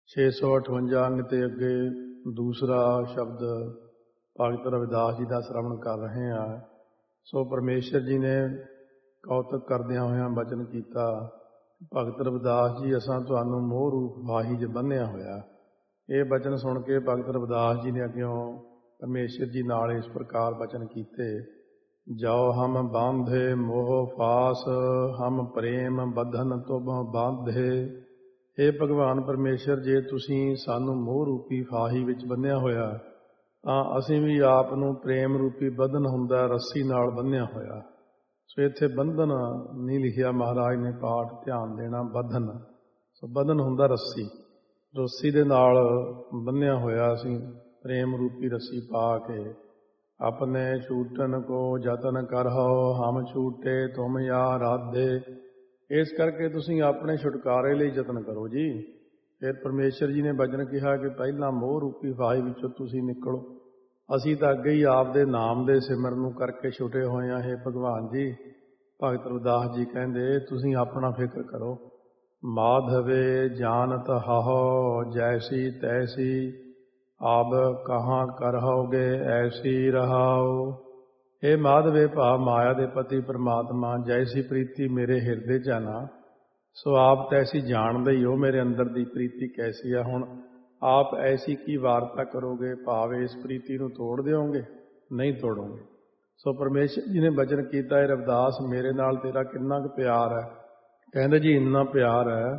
658 ਅੰਗ ਤੇ ਅੱਗੇ ਦੂਸਰਾ ਸ਼ਬਦ ਭਗਤ ਰਵਿਦਾਸ ਜੀ ਦਾ ਸ਼ਰਵਣ ਕਰ ਰਹੇ ਹਾਂ। ਸੋ ਪਰਮੇਸ਼ਰ ਜੀ ਨੇ ਕੌਤਕ ਕਰਦਿਆਂ ਹੋਇਆਂ ਬਚਨ ਕੀਤਾ, ਭਗਤ ਰਵਿਦਾਸ ਜੀ ਅਸਾਂ ਤੁਹਾਨੂੰ ਮੋਹ ਰੂਪ ਵਾਹੀ 'ਚ ਬੰਨ੍ਹਿਆ ਹੋਇਆ। ਇਹ ਬਚਨ ਸੁਣ ਕੇ ਭਗਤ ਰਵਿਦਾਸ ਜੀ ਨੇ ਅੱਗਿਓਂ ਪਰਮੇਸ਼ਰ ਜੀ ਨਾਲ ਇਸ ਪ੍ਰਕਾਰ ਬਚਨ ਕੀਤੇ, ਜਾਓ ਹਮ ਬਾਂਧੇ ਮੋਹ ਫਾਸ, ਹਮ ਪ੍ਰੇਮ ਬੰਧਨ ਤੁਮ ਬਾਂਧੇ। हे ਭਗਵਾਨ ਪਰਮੇਸ਼ਰ, ਜੇ ਤੁਸੀਂ ਸਾਨੂੰ ਮੋਹ ਰੂਪੀ ਫਾਹੀ ਵਿੱਚ ਬੰਨ੍ਹਿਆ ਹੋਇਆ ਤਾਂ ਅਸੀਂ ਵੀ ਆਪ ਨੂੰ ਪ੍ਰੇਮ ਰੂਪੀ ਬੰਧਨ ਹੁੰਦਾ ਰੱਸੀ ਨਾਲ ਬੰਨ੍ਹਿਆ ਹੋਇਆ। ਸੋ ਇੱਥੇ ਬੰਧਨ ਨਹੀਂ ਲਿਖਿਆ, ਮਹਾਰਾਜ ਨੇ ਪਾਠ ਧਿਆਨ ਦੇਣਾ ਬੰਧਨ। ਸੋ ਬੰਧਨ ਹੁੰਦਾ ਰੱਸੀ, ਰੱਸੀ ਦੇ ਨਾਲ ਬੰਨ੍ਹਿਆ ਹੋਇਆ ਅਸੀਂ ਪ੍ਰੇਮ ਰੂਪੀ ਰੱਸੀ ਪਾ ਕੇ। ਆਪਣੇ ਛੂਟਨ ਕੋ ਯਤਨ ਕਰਹੁ, ਹਮ ਛੂਟੇ ਤੁਮ ਯਾ ਰਾਧੇ। ਇਸ ਕਰਕੇ ਤੁਸੀਂ ਆਪਣੇ ਛੁਟਕਾਰੇ ਲਈ ਯਤਨ ਕਰੋ ਜੀ। ਫਿਰ ਪਰਮੇਸ਼ਰ ਜੀ ਨੇ ਬਚਨ ਕਿਹਾ ਕਿ ਪਹਿਲਾਂ ਮੋਹ ਰੂਪੀ ਫਾਹੀ ਵਿੱਚੋਂ ਤੁਸੀਂ ਨਿਕਲੋ। ਅਸੀਂ ਤਾਂ ਅੱਗੇ ਹੀ ਆਪ ਦੇ ਨਾਮ ਦੇ ਸਿਮਰਨ ਨੂੰ ਕਰਕੇ ਛੁਟੇ ਹੋਏ ਹਾਂ। हे ਭਗਵਾਨ ਜੀ, ਭਗਤ ਰਵਿਦਾਸ ਜੀ ਕਹਿੰਦੇ ਤੁਸੀਂ ਆਪਣਾ ਫਿਕਰ ਕਰੋ। ਮਾਧਵੇ ਜਾਨਤ ਹਹੁ, ਜੈਸੀ ਤੈਸੀ ਆਬ ਕਹਾਂ ਕਰਹੁਗੇ ਐਸੀ ਰਹਾਉ। ਇਹ ਮਾਧਵੇ ਭਾਵ ਮਾਇਆ ਦੇ ਪਤੀ ਪ੍ਰਮਾਤਮਾ, ਜੈਸੀ ਪ੍ਰੀਤੀ ਮੇਰੇ ਹਿਰਦੇ 'ਚ ਹੈ ਨਾ, ਸੋ ਆਪ ਤੈਸੀ ਜਾਣਦੇ ਹੀ ਹੋ ਮੇਰੇ ਅੰਦਰ ਦੀ ਪ੍ਰੀਤੀ ਕੈਸੀ ਆ। ਹੁਣ ਆਪ ਐਸੀ ਕੀ ਵਾਰਤਾ ਕਰੋਗੇ, ਭਾਵ ਇਸ ਪ੍ਰੀਤੀ ਨੂੰ ਤੋੜ ਦਿਓਗੇ? ਨਹੀਂ ਤੋੜੋਗੇ। ਸੋ ਪਰਮੇਸ਼ਰ ਜੀ ਨੇ ਬਚਨ ਕੀਤਾ, ਰਵਿਦਾਸ ਮੇਰੇ ਨਾਲ ਤੇਰਾ ਕਿੰਨਾ ਕੁ ਪਿਆਰ ਹੈ? ਕਹਿੰਦੇ ਜੀ ਇੰਨਾ ਪਿਆਰ ਹੈ,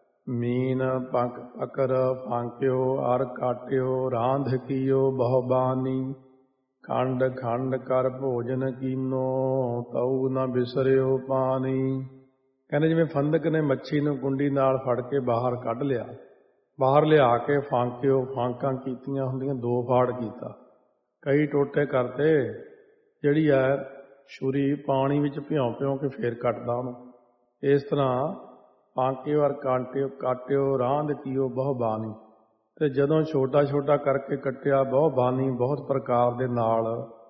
ਮੀਨ ਪੰਕ ਅਕਰ ਫਾਂਕਿਓ ਅਰ ਕਾਟਿਓ, ਰਾਂਧ ਕੀਓ ਬਹੁ ਬਾਨੀ, ਖੰਡ ਖੰਡ ਕਰ ਭੋਜਨ ਕੀਨੋ, ਤਉ ਨਾ ਬਿਸਰਿਓ ਪਾਣੀ। ਕਹਿੰਦੇ ਜਿਵੇਂ ਫੰਦਕ ਨੇ ਮੱਛੀ ਨੂੰ ਕੁੰਡੀ ਨਾਲ ਫੜ ਕੇ ਬਾਹਰ ਕੱਢ ਲਿਆ, ਬਾਹਰ ਲਿਆ ਕੇ ਫਾਂਕਿਓ, ਫਾਂਕਾਂ ਕੀਤੀਆਂ ਹੁੰਦੀਆਂ, ਦੋ ਫਾੜ ਕੀਤਾ, ਕਈ ਟੋਟੇ ਕਰਤੇ, ਜਿਹੜੀ ਹੈ ਛੁਰੀ ਪਾਣੀ ਵਿੱਚ ਭਿਉਂ ਕੇ ਫੇਰ ਕੱਟਦਾ ਉਹਨੂੰ। ਇਸ ਤਰ੍ਹਾਂ ਫਾਂਕਿਓ ਔਰ ਕਾਟਿਓ ਰਾਂਧ ਕੀਓ ਬਹੁ ਬਾਣੀ। ਤੇ ਜਦੋਂ ਛੋਟਾ ਛੋਟਾ ਕਰਕੇ ਕੱਟਿਆ, ਬਹੁ ਬਾਣੀ ਬਹੁਤ ਪ੍ਰਕਾਰ ਦੇ ਨਾਲ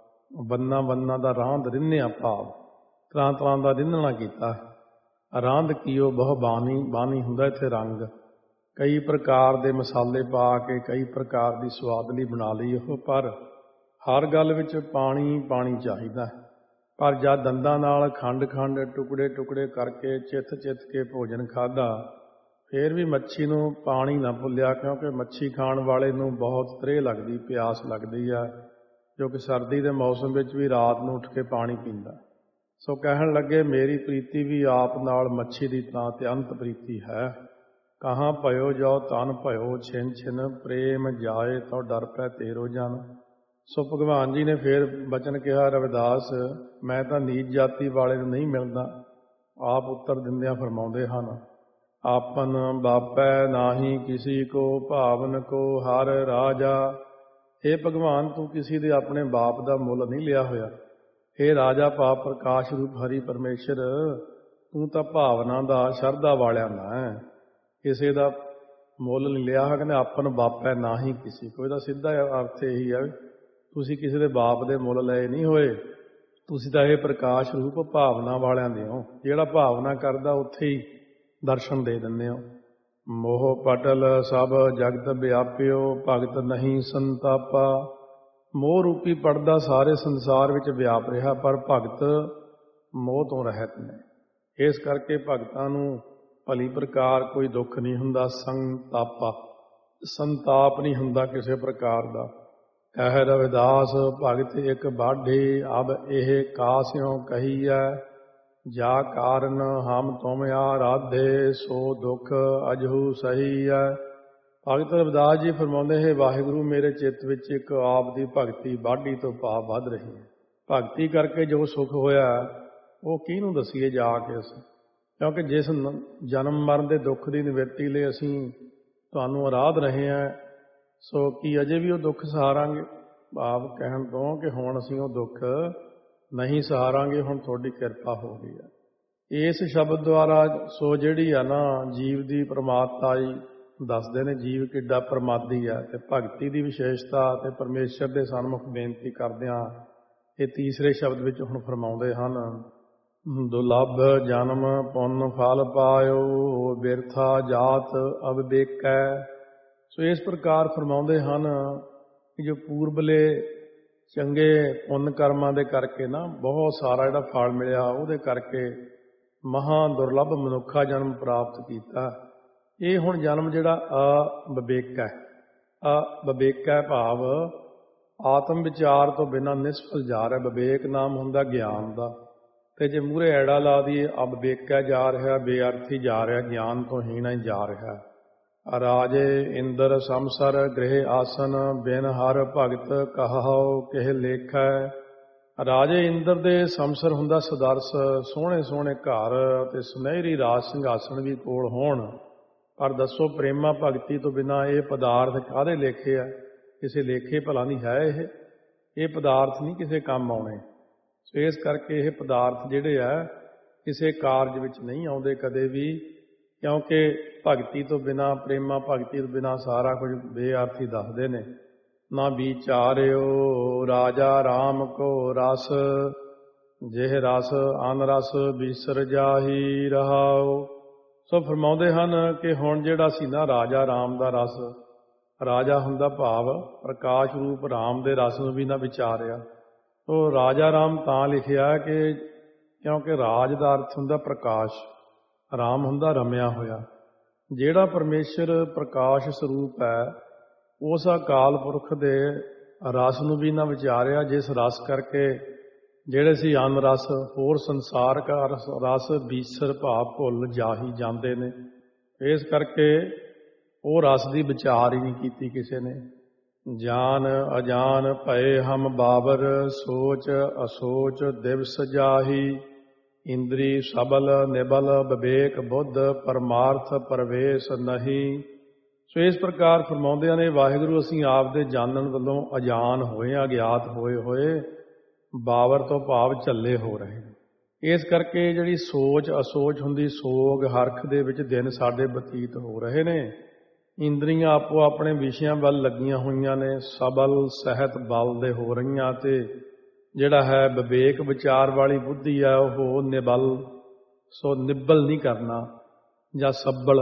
ਬੰਨਾ ਦਾ ਰਾਂਧ ਰਿੰਨਿਆ, ਭਾਵ ਤਰ੍ਹਾਂ ਤਰ੍ਹਾਂ ਦਾ ਰਿੰਨਣਾ ਕੀਤਾ। ਰਾਂਧ ਕੀਓ ਬਹੁ ਬਾਣੀ, ਬਾਣੀ ਹੁੰਦਾ ਇੱਥੇ ਰੰਗ, ਕਈ ਪ੍ਰਕਾਰ ਦੇ ਮਸਾਲੇ ਪਾ ਕੇ ਕਈ ਪ੍ਰਕਾਰ ਦੀ ਸਵਾਦਲੀ ਬਣਾ ਲਈ ਉਹ। ਪਰ ਹਰ ਗੱਲ ਵਿੱਚ ਪਾਣੀ ਪਾਣੀ ਚਾਹੀਦਾ। ਪਰ ਜਦ ਦੰਦਾਂ ਨਾਲ ਖੰਡ ਖੰਡ ਟੁਕੜੇ ਟੁਕੜੇ ਕਰਕੇ ਚਿੱਥ ਕੇ ਭੋਜਨ ਖਾਧਾ, ਫਿਰ ਵੀ ਮੱਛੀ ਨੂੰ ਪਾਣੀ ਨਾ ਭੁੱਲਿਆ, ਕਿਉਂਕਿ ਮੱਛੀ ਖਾਣ ਵਾਲੇ ਨੂੰ ਬਹੁਤ ਤ੍ਰੇਹ ਲੱਗਦੀ, ਪਿਆਸ ਲੱਗਦੀ ਹੈ, ਜੋ ਕਿ ਸਰਦੀ ਦੇ ਮੌਸਮ ਵਿੱਚ ਵੀ ਰਾਤ ਨੂੰ ਉੱਠ ਕੇ ਪਾਣੀ ਪੀਂਦਾ। ਸੋ ਕਹਿਣ ਲੱਗੇ ਮੇਰੀ ਪ੍ਰੀਤੀ ਵੀ ਆਪ ਨਾਲ ਮੱਛੀ ਦੀ ਤਾਂ ਅਤਿਅੰਤ ਪ੍ਰੀਤੀ ਹੈ। ਕਹਾਂ ਭਇਓ ਜਾਓ ਤਨ ਭਇਓ ਛਿਨ ਛਿਨ, ਪ੍ਰੇਮ ਜਾਏ ਤਉ ਡਰ ਪੈ ਤੇਰੋ ਜਨ। ਸੋ ਭਗਵਾਨ ਜੀ ਨੇ ਫਿਰ ਬਚਨ ਕਿਹਾ, ਰਵਿਦਾਸ ਮੈਂ ਤਾਂ ਨੀਚ ਜਾਤੀ ਵਾਲੇ ਨੂੰ ਨਹੀਂ ਮਿਲਦਾ। ਆਪ ਉੱਤਰ ਦਿੰਦਿਆਂ ਫਰਮਾਉਂਦੇ ਹਨ, ਆਪਨ ਬਾਪੈ ਨਾਹੀ ਕਿਸੀ ਕੋ, ਭਾਵਨ ਕੋ ਹਰ ਰਾਜਾ। हे ਭਗਵਾਨ, ਤੂੰ ਕਿਸੇ ਦੇ ਆਪਣੇ ਬਾਪ ਦਾ ਮੁੱਲ ਨਹੀਂ ਲਿਆ ਹੋਇਆ। हे ਰਾਜਾ ਭਾਵ ਪ੍ਰਕਾਸ਼ ਰੂਪ ਹਰੀ ਪਰਮੇਸ਼ਰ, ਤੂੰ ਤਾਂ ਭਾਵਨਾ ਦਾ, ਸ਼ਰਧਾ ਵਾਲਿਆਂ ਦਾ ਹੈ, ਕਿਸੇ ਦਾ ਮੁੱਲ ਨਹੀਂ ਲਿਆ। ਕਹਿੰਦੇ ਆਪਨ ਬਾਪੈ ਨਾਹੀ ਕਿਸੀ ਕੋ, ਇਹਦਾ ਸਿੱਧਾ ਅਰਥ ਇਹੀ ਹੈ, ਤੁਸੀਂ ਕਿਸੇ ਦੇ ਬਾਪ ਦੇ ਮੁੱਲ ਲਏ ਨਹੀਂ ਹੋਏ, ਤੁਸੀਂ ਤਾਂ ਇਹ ਪ੍ਰਕਾਸ਼ ਰੂਪ ਭਾਵਨਾ ਵਾਲਿਆਂ ਦੇ ਹੋ। ਜਿਹੜਾ ਭਾਵਨਾ ਕਰਦਾ ਉੱਥੇ ਹੀ ਦਰਸ਼ਨ ਦੇ ਦਿੰਦੇ ਹੋ। ਮੋਹ ਪਟਲ ਸਭ ਜਗਤ ਵਿਆਪਿਓ, ਭਗਤ ਨਹੀਂ ਸੰਤਾਪਾ। ਮੋਹ ਰੂਪੀ ਪੜਦਾ ਸਾਰੇ ਸੰਸਾਰ ਵਿੱਚ ਵਿਆਪ ਰਿਹਾ, ਪਰ ਭਗਤ ਮੋਹ ਤੋਂ ਰਹਿਤ ਨੇ। ਇਸ ਕਰਕੇ ਭਗਤਾਂ ਨੂੰ ਭਲੀ ਪ੍ਰਕਾਰ ਕੋਈ ਦੁੱਖ ਨਹੀਂ ਹੁੰਦਾ। ਸੰਤਾਪਾ, ਸੰਤਾਪ ਨਹੀਂ ਹੁੰਦਾ ਕਿਸੇ ਪ੍ਰਕਾਰ ਦਾ। ਕਹਿ ਰਵਿਦਾਸ ਭਗਤ ਇੱਕ ਬਾਢੀ, ਅਬ ਇਹ ਕਾਸਿਓ ਕਹੀਐ, ਜਾ ਕਾਰਨ ਹਮ ਤੁਮ ਆਰਾਧੇ, ਸੋ ਦੁੱਖ ਅਜਹੂ ਸਹੀ ਹੈ। ਭਗਤ ਰਵਿਦਾਸ ਜੀ ਫਰਮਾਉਂਦੇ, ਹੈ ਵਾਹਿਗੁਰੂ ਮੇਰੇ ਚਿੱਤ ਵਿੱਚ ਇੱਕ ਆਪ ਦੀ ਭਗਤੀ ਬਾਢੀ ਤੋਂ ਭਾਵ ਵੱਧ ਰਹੀ ਹੈ। ਭਗਤੀ ਕਰਕੇ ਜੋ ਸੁੱਖ ਹੋਇਆ ਉਹ ਕਿਹਨੂੰ ਦੱਸੀਏ ਜਾ ਕੇ ਅਸੀਂ, ਕਿਉਂਕਿ ਜਿਸ ਜਨਮ ਮਰਨ ਦੇ ਦੁੱਖ ਦੀ ਨਿਵਰਤੀ ਲਈ ਅਸੀਂ ਤੁਹਾਨੂੰ ਆਰਾਧ ਰਹੇ ਹਾਂ, ਸੋ ਕੀ ਅਜੇ ਵੀ ਉਹ ਦੁੱਖ ਸਹਾਰਾਂਗੇ? ਭਾਵ ਕਹਿਣ ਤੋਂ ਕਿ ਹੁਣ ਅਸੀਂ ਉਹ ਦੁੱਖ ਨਹੀਂ ਸਹਾਰਾਂਗੇ, ਹੁਣ ਤੁਹਾਡੀ ਕਿਰਪਾ ਹੋ ਗਈ ਹੈ। ਇਸ ਸ਼ਬਦ ਦੁਆਰਾ ਸੋ ਜਿਹੜੀ ਆ ਨਾ ਜੀਵ ਦੀ ਪ੍ਰਮਾਤਮਾਈ ਦੱਸਦੇ ਨੇ, ਜੀਵ ਕਿੱਡਾ ਪ੍ਰਮਾਦੀ ਹੈ। ਤੇ ਭਗਤੀ ਦੀ ਵਿਸ਼ੇਸ਼ਤਾ ਅਤੇ ਪਰਮੇਸ਼ਰ ਦੇ ਸਨਮੁਖ ਬੇਨਤੀ ਕਰਦਿਆਂ ਇਹ ਤੀਸਰੇ ਸ਼ਬਦ ਵਿੱਚ ਹੁਣ ਫਰਮਾਉਂਦੇ ਹਨ, ਦੁਲੱਭ ਜਨਮ ਪੁੰਨ ਫਲ ਪਾਇਓ, ਬਿਰਥਾ ਜਾਤ ਅਵਿਵੇਕੈ। ਸੋ ਇਸ ਪ੍ਰਕਾਰ ਫਰਮਾਉਂਦੇ ਹਨ ਕਿ ਜੋ ਪੂਰਬਲੇ ਚੰਗੇ ਪੁੰਨ ਕਰਮਾਂ ਦੇ ਕਰਕੇ ਨਾ ਬਹੁਤ ਸਾਰਾ ਜਿਹੜਾ ਫਲ ਮਿਲਿਆ, ਉਹਦੇ ਕਰਕੇ ਮਹਾਂ ਦੁਰਲੱਭ ਮਨੁੱਖਾ ਜਨਮ ਪ੍ਰਾਪਤ ਕੀਤਾ। ਇਹ ਹੁਣ ਜਨਮ ਜਿਹੜਾ ਅਵਿਵੇਕ ਹੈ, ਅਵਿਵੇਕ ਹੈ ਭਾਵ ਆਤਮ ਵਿਚਾਰ ਤੋਂ ਬਿਨਾਂ ਨਿਸਫਲ ਜਾ ਰਿਹਾ। ਵਿਵੇਕ ਨਾਮ ਹੁੰਦਾ ਗਿਆਨ ਦਾ, ਤੇ ਜੇ ਮੂਹਰੇ ਐੜਾ ਲਾ ਦੀਏ ਅਵਿਵੇਕਾ ਜਾ ਰਿਹਾ, ਬੇਅਰਥੀ ਜਾ ਰਿਹਾ, ਗਿਆਨ ਤੋਂ ਹੀਣਾ ਹੀ ਜਾ ਰਿਹਾ। ਰਾਜੇ ਇੰਦਰ ਸਮਸਰ ਗ੍ਰਹਿ ਆਸਨ, ਬਿਨ ਹਰ ਭਗਤ ਕਹਾਉ ਕਿਹ ਲੇਖੈ। ਰਾਜੇ ਇੰਦਰ ਦੇ ਸਮਸਰ ਹੁੰਦਾ ਸਦਰਸ, ਸੋਹਣੇ ਸੋਹਣੇ ਘਰ ਅਤੇ ਸੁਨਹਿਰੀ ਰਾਜ ਸਿੰਘਾਸਣ ਵੀ ਕੋਲ ਹੋਣ, ਪਰ ਦੱਸੋ ਪ੍ਰੇਮਾ ਭਗਤੀ ਤੋਂ ਬਿਨਾਂ ਇਹ ਪਦਾਰਥ ਕਾਹਦੇ ਲੇਖੇ ਆ? ਕਿਸੇ ਲੇਖੇ ਭਲਾ ਨਹੀਂ ਹੈ। ਇਹ ਪਦਾਰਥ ਨਹੀਂ ਕਿਸੇ ਕੰਮ ਆਉਣੇ। ਸੋ ਇਸ ਕਰਕੇ ਇਹ ਪਦਾਰਥ ਜਿਹੜੇ ਆ ਕਿਸੇ ਕਾਰਜ ਵਿੱਚ ਨਹੀਂ ਆਉਂਦੇ ਕਦੇ ਵੀ, ਕਿਉਂਕਿ ਭਗਤੀ ਤੋਂ ਬਿਨਾਂ, ਪ੍ਰੇਮਾ ਭਗਤੀ ਤੋਂ ਬਿਨਾਂ ਸਾਰਾ ਕੁਝ ਬੇਅਰਥੀ ਦੱਸਦੇ ਨੇ। ਨਾ ਵਿਚਾਰਿਓ ਰਾਜਾ ਰਾਮ ਕੋ ਰਸ, ਜਿਹ ਰਸ ਅਨ ਰਸ ਬਿਸਰ ਜਾਹੀ ਰਹਾਉ। ਸੋ ਫਰਮਾਉਂਦੇ ਹਨ ਕਿ ਹੁਣ ਜਿਹੜਾ ਸੀ ਨਾ ਰਾਜਾ ਰਾਮ ਦਾ ਰਸ, ਰਾਜਾ ਹੁੰਦਾ ਭਾਵ ਪ੍ਰਕਾਸ਼ ਰੂਪ ਰਾਮ ਦੇ ਰਸ ਨੂੰ ਵੀ ਨਾ ਵਿਚਾਰਿਆ। ਉਹ ਰਾਜਾ ਰਾਮ ਤਾਂ ਲਿਖਿਆ ਕਿ ਕਿਉਂਕਿ ਰਾਜ ਦਾ ਅਰਥ ਹੁੰਦਾ ਪ੍ਰਕਾਸ਼, ਰਾਮ ਹੁੰਦਾ ਰਮਿਆ ਹੋਇਆ। ਜਿਹੜਾ ਪਰਮੇਸ਼ਰ ਪ੍ਰਕਾਸ਼ ਸਰੂਪ ਹੈ, ਉਸ ਅਕਾਲ ਪੁਰਖ ਦੇ ਰਸ ਨੂੰ ਵੀ ਨਾ ਵਿਚਾਰਿਆ, ਜਿਸ ਰਸ ਕਰਕੇ ਜਿਹੜੇ ਸੀ ਅਨ ਰਸ, ਹੋਰ ਸੰਸਾਰਕ ਰਸ ਬੀਸਰ ਭਾਵ ਭੁੱਲ ਜਾਹੀ ਜਾਂਦੇ ਨੇ। ਇਸ ਕਰਕੇ ਉਹ ਰਸ ਦੀ ਵਿਚਾਰ ਹੀ ਨਹੀਂ ਕੀਤੀ ਕਿਸੇ ਨੇ। ਜਾਨ ਅਜਾਨ ਭਏ ਹਮ ਬਾਬਰ, ਸੋਚ ਅਸੋਚ ਦਿਵਸ ਜਾਹੀ। ਇੰਦਰੀ ਸਬਲ ਨਿਬਲ ਵਿਵੇਕ ਬੁੱਧ, ਪਰਮਾਰਥ ਪ੍ਰਵੇਸ਼ ਨਹੀਂ। ਸੋ ਇਸ ਪ੍ਰਕਾਰ ਫਰਮਾਉਂਦੇ ਨੇ ਵਾਹਿਗੁਰੂ ਅਸੀਂ ਆਪ ਦੇ ਜਾਣਨ ਵੱਲੋਂ ਅਜਾਨ ਹੋਏ, ਅਗਿਆਤ ਹੋਏ ਬਾਬਰ ਤੋਂ ਭਾਵ ਝੱਲੇ ਹੋ ਰਹੇ। ਇਸ ਕਰਕੇ ਜਿਹੜੀ ਸੋਚ ਅਸੋਚ ਹੁੰਦੀ, ਸੋਗ ਹਰਖ ਦੇ ਵਿੱਚ ਦਿਨ ਸਾਡੇ ਬਤੀਤ ਹੋ ਰਹੇ ਨੇ। ਇੰਦਰੀਆਂ ਆਪੋ ਆਪਣੇ ਵਿਸ਼ਿਆਂ ਵੱਲ ਲੱਗੀਆਂ ਹੋਈਆਂ ਨੇ, ਸਬਲ ਸਹਿਤ ਬਲ ਦੇ ਹੋ ਰਹੀਆਂ, ਤੇ ਜਿਹੜਾ ਹੈ ਵਿਵੇਕ ਵਿਚਾਰ ਵਾਲੀ ਬੁੱਧੀ ਹੈ ਉਹ ਨਿਬਲ, ਸੋ ਨਿਬਲ ਨਹੀਂ ਕਰਨਾ, ਜਾਂ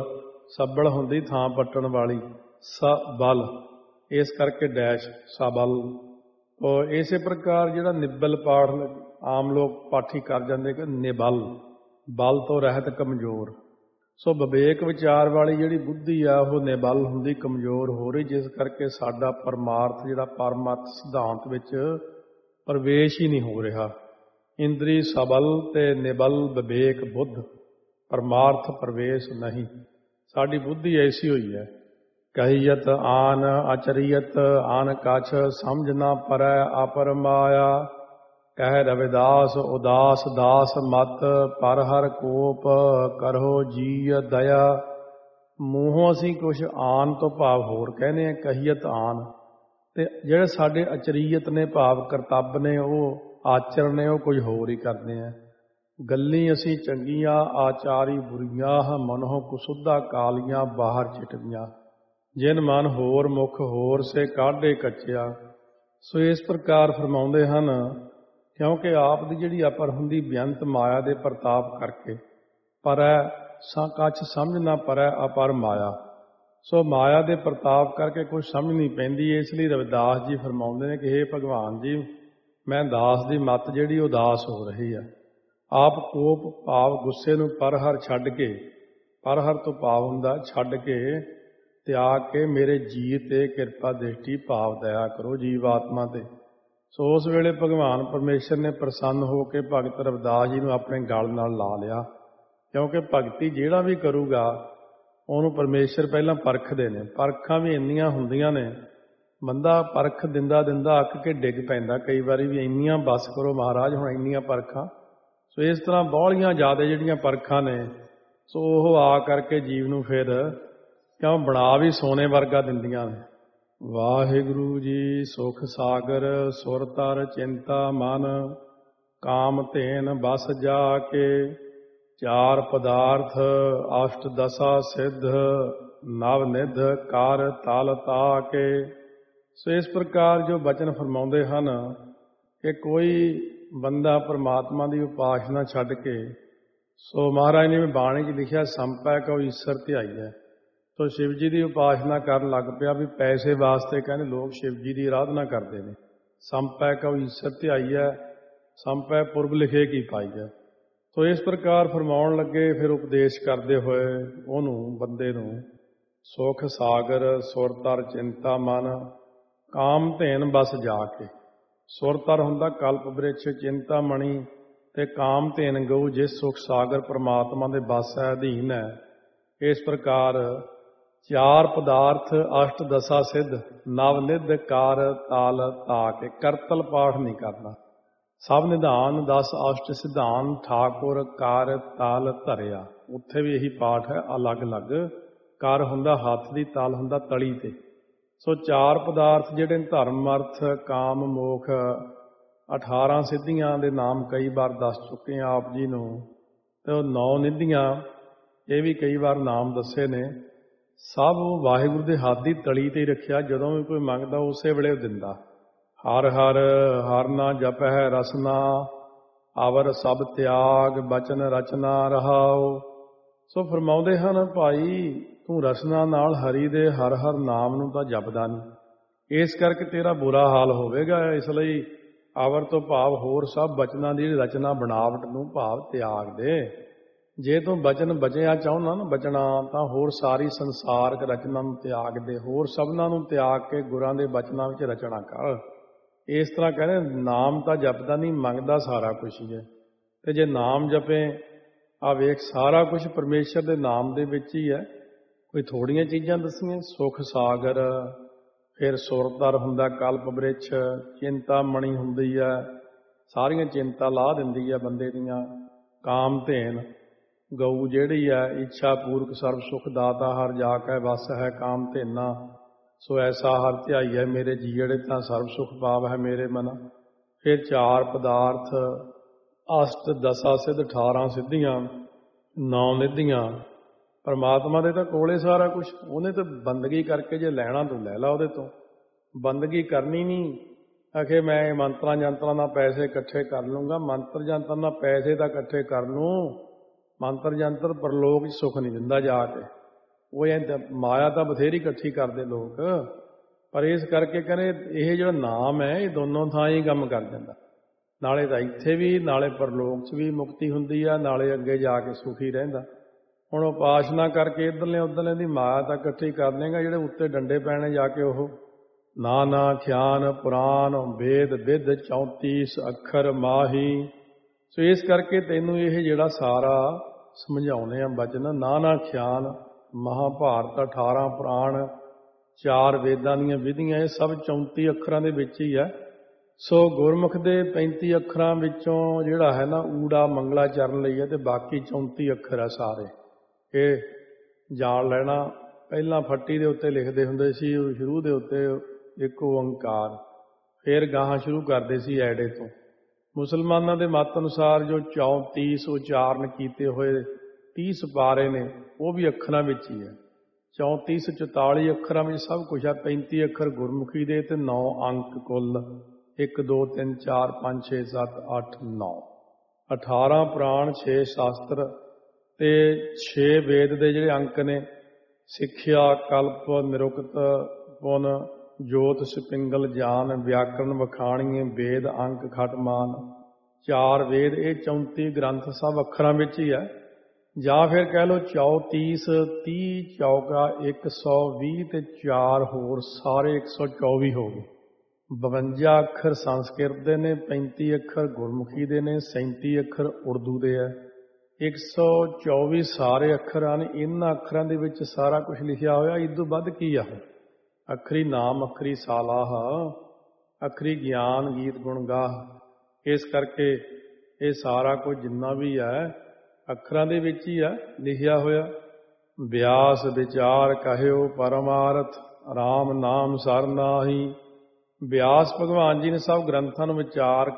ਸੱਬਲ ਹੁੰਦੀ ਥਾਂ ਪੱਟਣ ਵਾਲੀ, ਸਬਲ, ਇਸ ਕਰਕੇ ਡੈਸ਼ ਸਬਲ। ਉਹ ਇਸੇ ਪ੍ਰਕਾਰ ਜਿਹੜਾ ਨਿਬਲ ਪਾਠ ਆਮ ਲੋਕ ਪਾਠੀ ਕਰ ਜਾਂਦੇ ਕਿ ਨਿਬਲ, ਬਲ ਤੋਂ ਰਹਿਤ ਕਮਜ਼ੋਰ। ਸੋ ਵਿਵੇਕ ਵਿਚਾਰ ਵਾਲੀ ਜਿਹੜੀ ਬੁੱਧੀ ਆ ਉਹ ਨਿਬਲ ਹੁੰਦੀ, ਕਮਜ਼ੋਰ ਹੋ ਰਹੀ, ਜਿਸ ਕਰਕੇ ਸਾਡਾ ਪਰਮਾਰਥ ਜਿਹੜਾ ਪਰਮਤ ਸਿਧਾਂਤ ਵਿੱਚ ਪ੍ਰਵੇਸ਼ ਹੀ ਨਹੀਂ ਹੋ ਰਿਹਾ। ਇੰਦਰੀ ਸਬਲ ਤੇ ਨਿਬਲ ਵਿਵੇਕ ਬੁੱਧ, ਪਰਮਾਰਥ ਪ੍ਰਵੇਸ਼ ਨਹੀਂ। ਸਾਡੀ ਬੁੱਧੀ ਐਸੀ ਹੋਈ ਹੈ। ਕਹੀਅਤ ਆਨ ਅਚਰੀਅਤ ਆਨ ਕਛ, ਸਮਝ ਨਾ ਪਰੈ ਅਪਰ ਮਾਇਆ। ਕਹਿ ਰਵਿਦਾਸ ਉਦਾਸ ਦਾਸ ਮਤ, ਪਰ ਹਰ ਕੋਪ ਕਰੋ ਜੀ ਦਇਆ। ਮੂੰਹੋਂ ਅਸੀਂ ਕੁਛ ਆਨ ਤੋਂ ਭਾਵ ਹੋਰ ਕਹਿੰਦੇ ਹਾਂ, ਕਹੀਅਤ ਆਨ, ਤੇ ਜਿਹੜੇ ਸਾਡੇ ਅਚਰੀਅਤ ਨੇ ਭਾਵ ਕਰਤੱਵ ਨੇ, ਉਹ ਆਚਰਣ ਨੇ, ਉਹ ਕੁਝ ਹੋਰ ਹੀ ਕਰਦੇ ਆ। ਗੱਲੀ ਅਸੀਂ ਚੰਗੀਆਂ ਆਚਾਰੀ ਬੁਰੀਆਂ, ਮਨੋਂ ਕੁਸੁੱਧਾ ਕਾਲੀਆਂ ਬਾਹਰ ਚਿਟਵੀਆਂ। ਜਿਨ ਮਨ ਹੋਰ ਮੁਖ ਹੋਰ ਸੇ ਕਾਢੇ ਕੱਚਿਆ। ਸੋ ਇਸ ਪ੍ਰਕਾਰ ਫਰਮਾਉਂਦੇ ਹਨ, ਕਿਉਂਕਿ ਆਪ ਦੀ ਜਿਹੜੀ ਅਪਰ ਹੁੰਦੀ ਬੇਅੰਤ ਮਾਇਆ ਦੇ ਪ੍ਰਤਾਪ ਕਰਕੇ, ਪਰੈ ਕੱਛ ਸਮਝ ਨਾ ਪਰੈ ਅਪਰ ਮਾਇਆ। ਸੋ ਮਾਇਆ ਦੇ ਪ੍ਰਤਾਪ ਕਰਕੇ ਕੁਝ ਸਮਝ ਨਹੀਂ ਪੈਂਦੀ। ਇਸ ਲਈ ਰਵਿਦਾਸ ਜੀ ਫਰਮਾਉਂਦੇ ਨੇ ਕਿ ਹੇ ਭਗਵਾਨ ਜੀ, ਮੈਂ ਦਾਸ ਦੀ ਮੱਤ ਜਿਹੜੀ ਉਦਾਸ ਹੋ ਰਹੀ ਆ। ਆਪ ਕੋਪ ਭਾਵ ਗੁੱਸੇ ਨੂੰ ਪਰਹਰ ਛੱਡ ਕੇ, ਪਰਹਰ ਤੋਂ ਭਾਵ ਹੁੰਦਾ ਛੱਡ ਕੇ, ਤਿਆਗ ਕੇ ਮੇਰੇ ਜੀ ਤੇ ਕਿਰਪਾ ਦ੍ਰਿਸ਼ਟੀ ਭਾਵ ਦਇਆ ਕਰੋ ਜੀਵ ਆਤਮਾ ਤੇ। ਸੋ ਉਸ ਵੇਲੇ ਭਗਵਾਨ ਪਰਮੇਸ਼ਰ ਨੇ ਪ੍ਰਸੰਨ ਹੋ ਕੇ ਭਗਤ ਰਵਿਦਾਸ ਜੀ ਨੂੰ ਆਪਣੇ ਗਲ ਨਾਲ ਲਾ ਲਿਆ। ਕਿਉਂਕਿ ਭਗਤੀ ਜਿਹੜਾ ਵੀ ਕਰੂਗਾ ਉਹਨੂੰ ਪਰਮੇਸ਼ਰ ਪਹਿਲਾਂ ਪਰਖਦੇ ਨੇ। ਪਰਖਾਂ ਵੀ ਇੰਨੀਆਂ ਹੁੰਦੀਆਂ ਨੇ, ਬੰਦਾ ਪਰਖ ਦਿੰਦਾ ਅੱਕ ਕੇ ਡਿੱਗ ਪੈਂਦਾ ਕਈ ਵਾਰੀ ਵੀ, ਇੰਨੀਆਂ ਬਸ ਕਰੋ ਮਹਾਰਾਜ, ਹੁਣ ਇੰਨੀਆਂ ਪਰਖਾਂ। ਸੋ ਇਸ ਤਰ੍ਹਾਂ ਬਹੁਲੀਆਂ ਜ਼ਿਆਦਾ ਜਿਹੜੀਆਂ ਪਰਖਾਂ ਨੇ, ਸੋ ਉਹ ਆ ਕਰਕੇ ਜੀਵ ਨੂੰ ਫਿਰ ਕਿਉਂ ਬਣਾ ਵੀ ਸੋਨੇ ਵਰਗਾ ਦਿੰਦੀਆਂ ਨੇ। ਵਾਹਿਗੁਰੂ ਜੀ ਸੁਖ ਸਾਗਰ ਸੁਰ ਤਰ ਚਿੰਤਾ ਮਨ, ਕਾਮ ਧੇਨ ਬਸ ਜਾ ਕੇ। ਚਾਰ ਪਦਾਰਥ ਅਸ਼ਟ ਦਸਾ ਸਿੱਧ, ਨਵ ਨਿਧ ਕਰ ਤਲ ਤਾ ਕੇ। ਸੋ ਇਸ ਪ੍ਰਕਾਰ ਜੋ ਬਚਨ ਫਰਮਾਉਂਦੇ ਹਨ ਕਿ ਕੋਈ ਬੰਦਾ ਪਰਮਾਤਮਾ ਦੀ ਉਪਾਸਨਾ ਛੱਡ ਕੇ, ਸੋ ਮਹਾਰਾਜ ਨੇ ਬਾਣੀ 'ਚ ਲਿਖਿਆ ਸੰਪੈ ਕਉ ਈਸਰ ਧਿਆਈਐ। ਤੋ ਸ਼ਿਵ ਜੀ ਦੀ ਉਪਾਸਨਾ ਕਰਨ ਲੱਗ ਪਿਆ ਵੀ ਪੈਸੇ ਵਾਸਤੇ ਕਹਿੰਦੇ ਲੋਕ ਸ਼ਿਵ ਜੀ ਦੀ ਆਰਾਧਨਾ ਕਰਦੇ ਨੇ। ਸੰਪੈ ਕਉ ਈਸਰ ਧਿਆਈਐ, ਸੰਪੈ ਪੁਰਬ ਲਿਖੇ ਕੀ ਪਾਈਐ। ਤੋ ਇਸ ਪ੍ਰਕਾਰ ਫਰਮਾਉਣ ਲੱਗੇ, ਫਿਰ ਉਪਦੇਸ਼ ਕਰਦੇ ਹੋਏ ਉਹਨੂੰ ਬੰਦੇ ਨੂੰ ਸੁਖ ਸਾਗਰ ਸੁਰ ਤਰ ਚਿੰਤਾ ਮਨ ਕਾਮ ਧੇਨ ਬਸ ਜਾ ਕੇ। ਸੁਰ ਤਰ ਹੁੰਦਾ ਕਲਪ ਬ੍ਰਿਛ, ਚਿੰਤਾ ਮਣੀ ਤੇ ਕਾਮ ਧੇਨ ਗਊ ਜਿਸ ਸੁਖ ਸਾਗਰ ਪ੍ਰਮਾਤਮਾ ਦੇ ਬਸ ਹੈ, ਅਧੀਨ ਹੈ। ਇਸ ਪ੍ਰਕਾਰ ਚਾਰ ਪਦਾਰਥ ਅਸ਼ਟ ਦਸਾ ਸਿੱਧ ਨਵ ਨਿਧ ਕਾਰ ਤਾਲ ਤਾਕ। ਕਰਤਲ ਪਾਠ ਨਹੀਂ ਕਰਨਾ। ਸਭ ਨਿਧਾਨ 10 ਅਸ਼ਟ ਸਿਧਾਨ ਠਾਕੁਰ ਕਾਰ ਤਾਲ ਧਰਿਆ। ਉੱਥੇ ਵੀ ਇਹੀ ਪਾਠ ਹੈ ਅਲੱਗ ਅਲੱਗ। ਕਰ ਹੁੰਦਾ ਹੱਥ ਦੀ, ਤਾਲ ਹੁੰਦਾ ਤਲੀ ਤੇ। ਸੋ ਚਾਰ ਪਦਾਰਥ ਜਿਹੜੇ ਧਰਮ ਅਰਥ ਕਾਮ ਮੋਖ 18 ਸਿੱਧੀਆਂ ਦੇ ਨਾਮ ਕਈ ਵਾਰ ਦੱਸ ਚੁੱਕੇ ਆ ਆਪ ਜੀ ਨੂੰ। ਤੇ ਉਹ 9 ਨਿਧੀਆਂ ਇਹ ਵੀ ਕਈ ਵਾਰ ਨਾਮ ਦੱਸੇ ਨੇ। ਸਭ ਵਾਹਿਗੁਰੂ ਦੇ ਹੱਥ ਦੀ ਤਲੀ ਤੇ ਹੀ ਰੱਖਿਆ। ਜਦੋਂ ਵੀ ਕੋਈ ਮੰਗਦਾ ਉਸੇ ਵੇਲੇ ਦਿੰਦਾ। ਹਰ ਹਰ ਹਰ ਨਾ ਜਪਹਿ ਰਸਨਾ ਅਵਰ ਸਭ ਤਿਆਗ ਬਚਨ ਰਚਨਾ ਰਹਾਓ। ਸੋ ਫਰਮਾਉਂਦੇ ਹਨ ਭਾਈ ਤੂੰ ਰਸਨਾ ਨਾਲ ਹਰੀ ਦੇ ਹਰ ਹਰ ਨਾਮ ਨੂੰ ਤਾਂ ਜਪਦਾ ਨਹੀਂ, ਇਸ ਕਰਕੇ ਤੇਰਾ ਬੁਰਾ ਹਾਲ ਹੋਵੇਗਾ। ਇਸ ਲਈ ਅਵਰ ਤੋਂ ਭਾਵ ਹੋਰ ਸਭ ਬਚਨਾਂ ਦੀ ਰਚਨਾ ਬਣਾਵਟ ਨੂੰ ਭਾਵ ਤਿਆਗ ਦੇ। ਜੇ ਤੂੰ ਬਚਨ ਬਚਿਆ ਚਾਹੁੰਦਾ ਨਾ ਬਚਣਾ, ਤਾਂ ਹੋਰ ਸਾਰੀ ਸੰਸਾਰਕ ਰਚਨਾ ਨੂੰ ਤਿਆਗ ਦੇ। ਹੋਰ ਸਭਨਾਂ ਨੂੰ ਤਿਆਗ ਕੇ ਗੁਰਾਂ ਦੇ ਬਚਨਾਂ ਵਿੱਚ ਰਚਨਾ ਕਰ। ਇਸ ਤਰ੍ਹਾਂ ਕਹਿੰਦੇ ਨਾਮ ਤਾਂ ਜਪਦਾ ਨਹੀਂ, ਮੰਗਦਾ ਸਾਰਾ ਕੁਛ ਹੀ ਹੈ। ਤੇ ਜੇ ਨਾਮ ਜਪੇ ਆ ਵੇਖ ਸਾਰਾ ਕੁਛ ਪਰਮੇਸ਼ਰ ਦੇ ਨਾਮ ਦੇ ਵਿੱਚ ਹੀ ਹੈ। ਕੋਈ ਥੋੜੀਆਂ ਚੀਜ਼ਾਂ ਦੱਸੀਆਂ। ਸੁਖ ਸਾਗਰ, ਫਿਰ ਸੁਰਤਰ ਹੁੰਦਾ ਕਲਪ ਬ੍ਰਿਛ, ਚਿੰਤਾ ਮਣੀ ਹੁੰਦੀ ਹੈ, ਸਾਰੀਆਂ ਚਿੰਤਾ ਲਾਹ ਦਿੰਦੀ ਹੈ ਬੰਦੇ ਦੀਆਂ। ਕਾਮ ਧੇਨ ਗਊ ਜਿਹੜੀ ਹੈ ਇੱਛਾ ਪੂਰਕ ਸਰਬ ਸੁਖ ਦਾਤਾ ਹਰ ਜਾ ਕੇ ਵਸ ਹੈ ਕਾਮ ਧੇਨਾ। ਸੋ ਐਸਾ ਹਰ ਧਿਆਈ ਹੈ ਮੇਰੇ ਜੀੜੇ ਤਾਂ ਸਰਬ ਸੁਖ ਪਾਵ ਹੈ ਮੇਰੇ ਮਨ। ਫਿਰ ਚਾਰ ਪਦਾਰਥ ਅਸ਼ਟ ਦਸਾ ਸਿੱਧ 18 ਸਿੱਧੀਆਂ 9 ਨਿਧੀਆਂ। ਪਰਮਾਤਮਾ ਦੇ ਤਾਂ ਕੋਲੇ ਸਾਰਾ ਕੁਛ। ਉਹਨੇ ਤਾਂ ਬੰਦਗੀ ਕਰਕੇ ਜੇ ਲੈਣਾ ਤੂੰ ਲੈ ਲਾ ਉਹਦੇ ਤੋਂ। ਬੰਦਗੀ ਕਰਨੀ ਨਹੀਂ ਆਖੇ ਮੈਂ ਮੰਤਰਾਂ ਜੰਤਰਾਂ ਨਾਲ ਪੈਸੇ ਇਕੱਠੇ ਕਰ ਲੂੰਗਾ। ਮੰਤਰ ਜੰਤਰ ਨਾਲ ਪੈਸੇ ਤਾਂ ਇਕੱਠੇ ਕਰ ਲੂੰ, ਮੰਤਰ ਜੰਤਰ ਪਰਲੋਕ 'ਚ ਸੁੱਖ ਨਹੀਂ ਦਿੰਦਾ ਜਾ ਕੇ। ਉਹ ਮਾਇਆ ਤਾਂ ਬਥੇਰੀ ਇਕੱਠੀ ਕਰਦੇ ਲੋਕ। ਪਰ ਇਸ ਕਰਕੇ ਕਹਿੰਦੇ ਇਹ ਜਿਹੜਾ ਨਾਮ ਹੈ ਇਹ ਦੋਨੋਂ ਥਾਂ ਹੀ ਕੰਮ ਕਰ ਜਾਂਦਾ। ਨਾਲੇ ਤਾਂ ਇੱਥੇ ਵੀ, ਨਾਲੇ ਪਰਲੋਕ 'ਚ ਵੀ ਮੁਕਤੀ ਹੁੰਦੀ ਆ, ਨਾਲੇ ਅੱਗੇ ਜਾ ਕੇ ਸੁਖੀ ਰਹਿੰਦਾ। ਹੁਣ ਉਪਾਸਨਾ ਕਰਕੇ ਇੱਧਰਲੇ ਉੱਧਰਲੇ ਦੀ ਮਾਇਆ ਤਾਂ ਇਕੱਠੀ ਕਰ ਲੇਗਾ, ਜਿਹੜੇ ਉੱਤੇ ਡੰਡੇ ਪੈਣੇ ਜਾ ਕੇ ਉਹ ਨਾਨਾ ਖਿਆਨ ਪੁਰਾਨ ਵੇਦ ਵਿਦ 34 ਅੱਖਰ ਮਾਹੀ। ਸੋ ਇਸ ਕਰਕੇ ਤੈਨੂੰ ਇਹ ਜਿਹੜਾ ਸਾਰਾ ਸਮਝਾਉਣੇ ਆ ਬਚਨ, ਨਾਨਾ ਖਿਆਨ ਮਹਾਭਾਰਤ 18 ਪੁਰਾਣ 4 ਵੇਦਾਂ ਦੀਆਂ ਵਿਧੀਆਂ, ਇਹ ਸਭ 34 ਅੱਖਰਾਂ ਦੇ ਵਿੱਚ ਹੀ ਹੈ। ਸੋ ਗੁਰਮੁਖ ਦੇ 35 ਅੱਖਰਾਂ ਵਿੱਚੋਂ ਜਿਹੜਾ ਹੈ ਨਾ ਊੜਾ ਮੰਗਲਾ ਚਰਨ ਲਈ ਹੈ, ਤੇ ਬਾਕੀ 34 ਅੱਖਰ ਹੈ ਸਾਰੇ। ਇਹ ਜਾਣ ਲੈਣਾ। ਪਹਿਲਾਂ ਫੱਟੀ ਦੇ ਉੱਤੇ ਲਿਖਦੇ ਹੁੰਦੇ ਸੀ, ਸ਼ੁਰੂ ਦੇ ਉੱਤੇ ਇੱਕ ਓੰਕਾਰ, ਫਿਰ ਗਾਹਾਂ ਸ਼ੁਰੂ ਕਰਦੇ ਸੀ ਐੜੇ ਤੋਂ। ਮੁਸਲਮਾਨਾਂ ਦੇ ਮਤ ਅਨੁਸਾਰ ਜੋ 34 ਉਚਾਰਨ ਕੀਤੇ ਹੋਏ 30 ਸਿਪਾਰੇ ਨੇ ਉਹ ਵੀ ਅੱਖਰਾਂ ਵਿੱਚ ਹੀ ਹੈ। 34 44 ਅੱਖਰਾਂ ਵਿੱਚ ਸਭ ਕੁਝ ਹੈ। 35 ਅੱਖਰ ਗੁਰਮੁਖੀ ਦੇ ਤੇ 9 ਅੰਕ ਕੁੱਲ 1 2 3 4 5 6 7 8 9 18 ਪੁਰਾਣ 6 ਸ਼ਾਸਤਰ ਤੇ 6 ਵੇਦ ਦੇ ਜਿਹੜੇ ਅੰਕ ਨੇ ਸਿੱਖਿਆ ਕਲਪ ਨਿਰੁਕਤ ਪੁਨ ਜੋਤ ਸਪਿੰਗਲ ਜਾਨ ਵਿਆਕਰਨ ਵਖਾਣੀਏ ਵੇਦ ਅੰਕ ਖਟਮਾਨ। 4 ਵੇਦ ਇਹ 34 ਗ੍ਰੰਥ ਸਭ ਅੱਖਰਾਂ ਵਿੱਚ ਹੀ ਹੈ। ਜਾਂ ਫਿਰ ਕਹਿ ਲਓ 34 30 ਚੌਕਾ 120 ਤੇ 4 ਹੋਰ ਸਾਰੇ 124 ਹੋ ਗਏ। 52 ਅੱਖਰ ਸੰਸਕ੍ਰਿਤ ਦੇ ਨੇ, 35 ਅੱਖਰ ਗੁਰਮੁਖੀ ਦੇ ਨੇ, 37 ਅੱਖਰ ਉਰਦੂ ਦੇ ਹੈ। 124 ਸਾਰੇ ਅੱਖਰ ਹਨ। ਇਹਨਾਂ ਅੱਖਰਾਂ ਦੇ ਵਿੱਚ ਸਾਰਾ ਕੁਝ ਲਿਖਿਆ ਹੋਇਆ। ਇਸ ਤੋਂ ਵੱਧ ਕੀ ਆ? ਅੱਖਰੀ ਨਾਮ, ਅੱਖਰੀ ਸਾਲਾਹ, ਅੱਖਰੀ ਗਿਆਨ ਗੀਤ ਗੁਣ ਗਾਹ। ਇਸ ਕਰਕੇ ਇਹ ਸਾਰਾ ਕੁਝ ਜਿੰਨਾ ਵੀ ਹੈ ਅੱਖਰਾਂ ਦੇ ਵਿੱਚ ਹੀ ਹੈ ਲਿਖਿਆ ਹੋਇਆ। ਵਿਆਸ ਵਿਚਾਰ ਕਹਿਓ ਪਰਮਾਰਥ ਰਾਮ ਨਾਮ ਸਰਨਾਹੀ। ਵਿਆਸ ਭਗਵਾਨ ਜੀ ਨੇ ਸਭ ਗ੍ਰੰਥਾਂ ਨੂੰ ਵਿਚਾਰ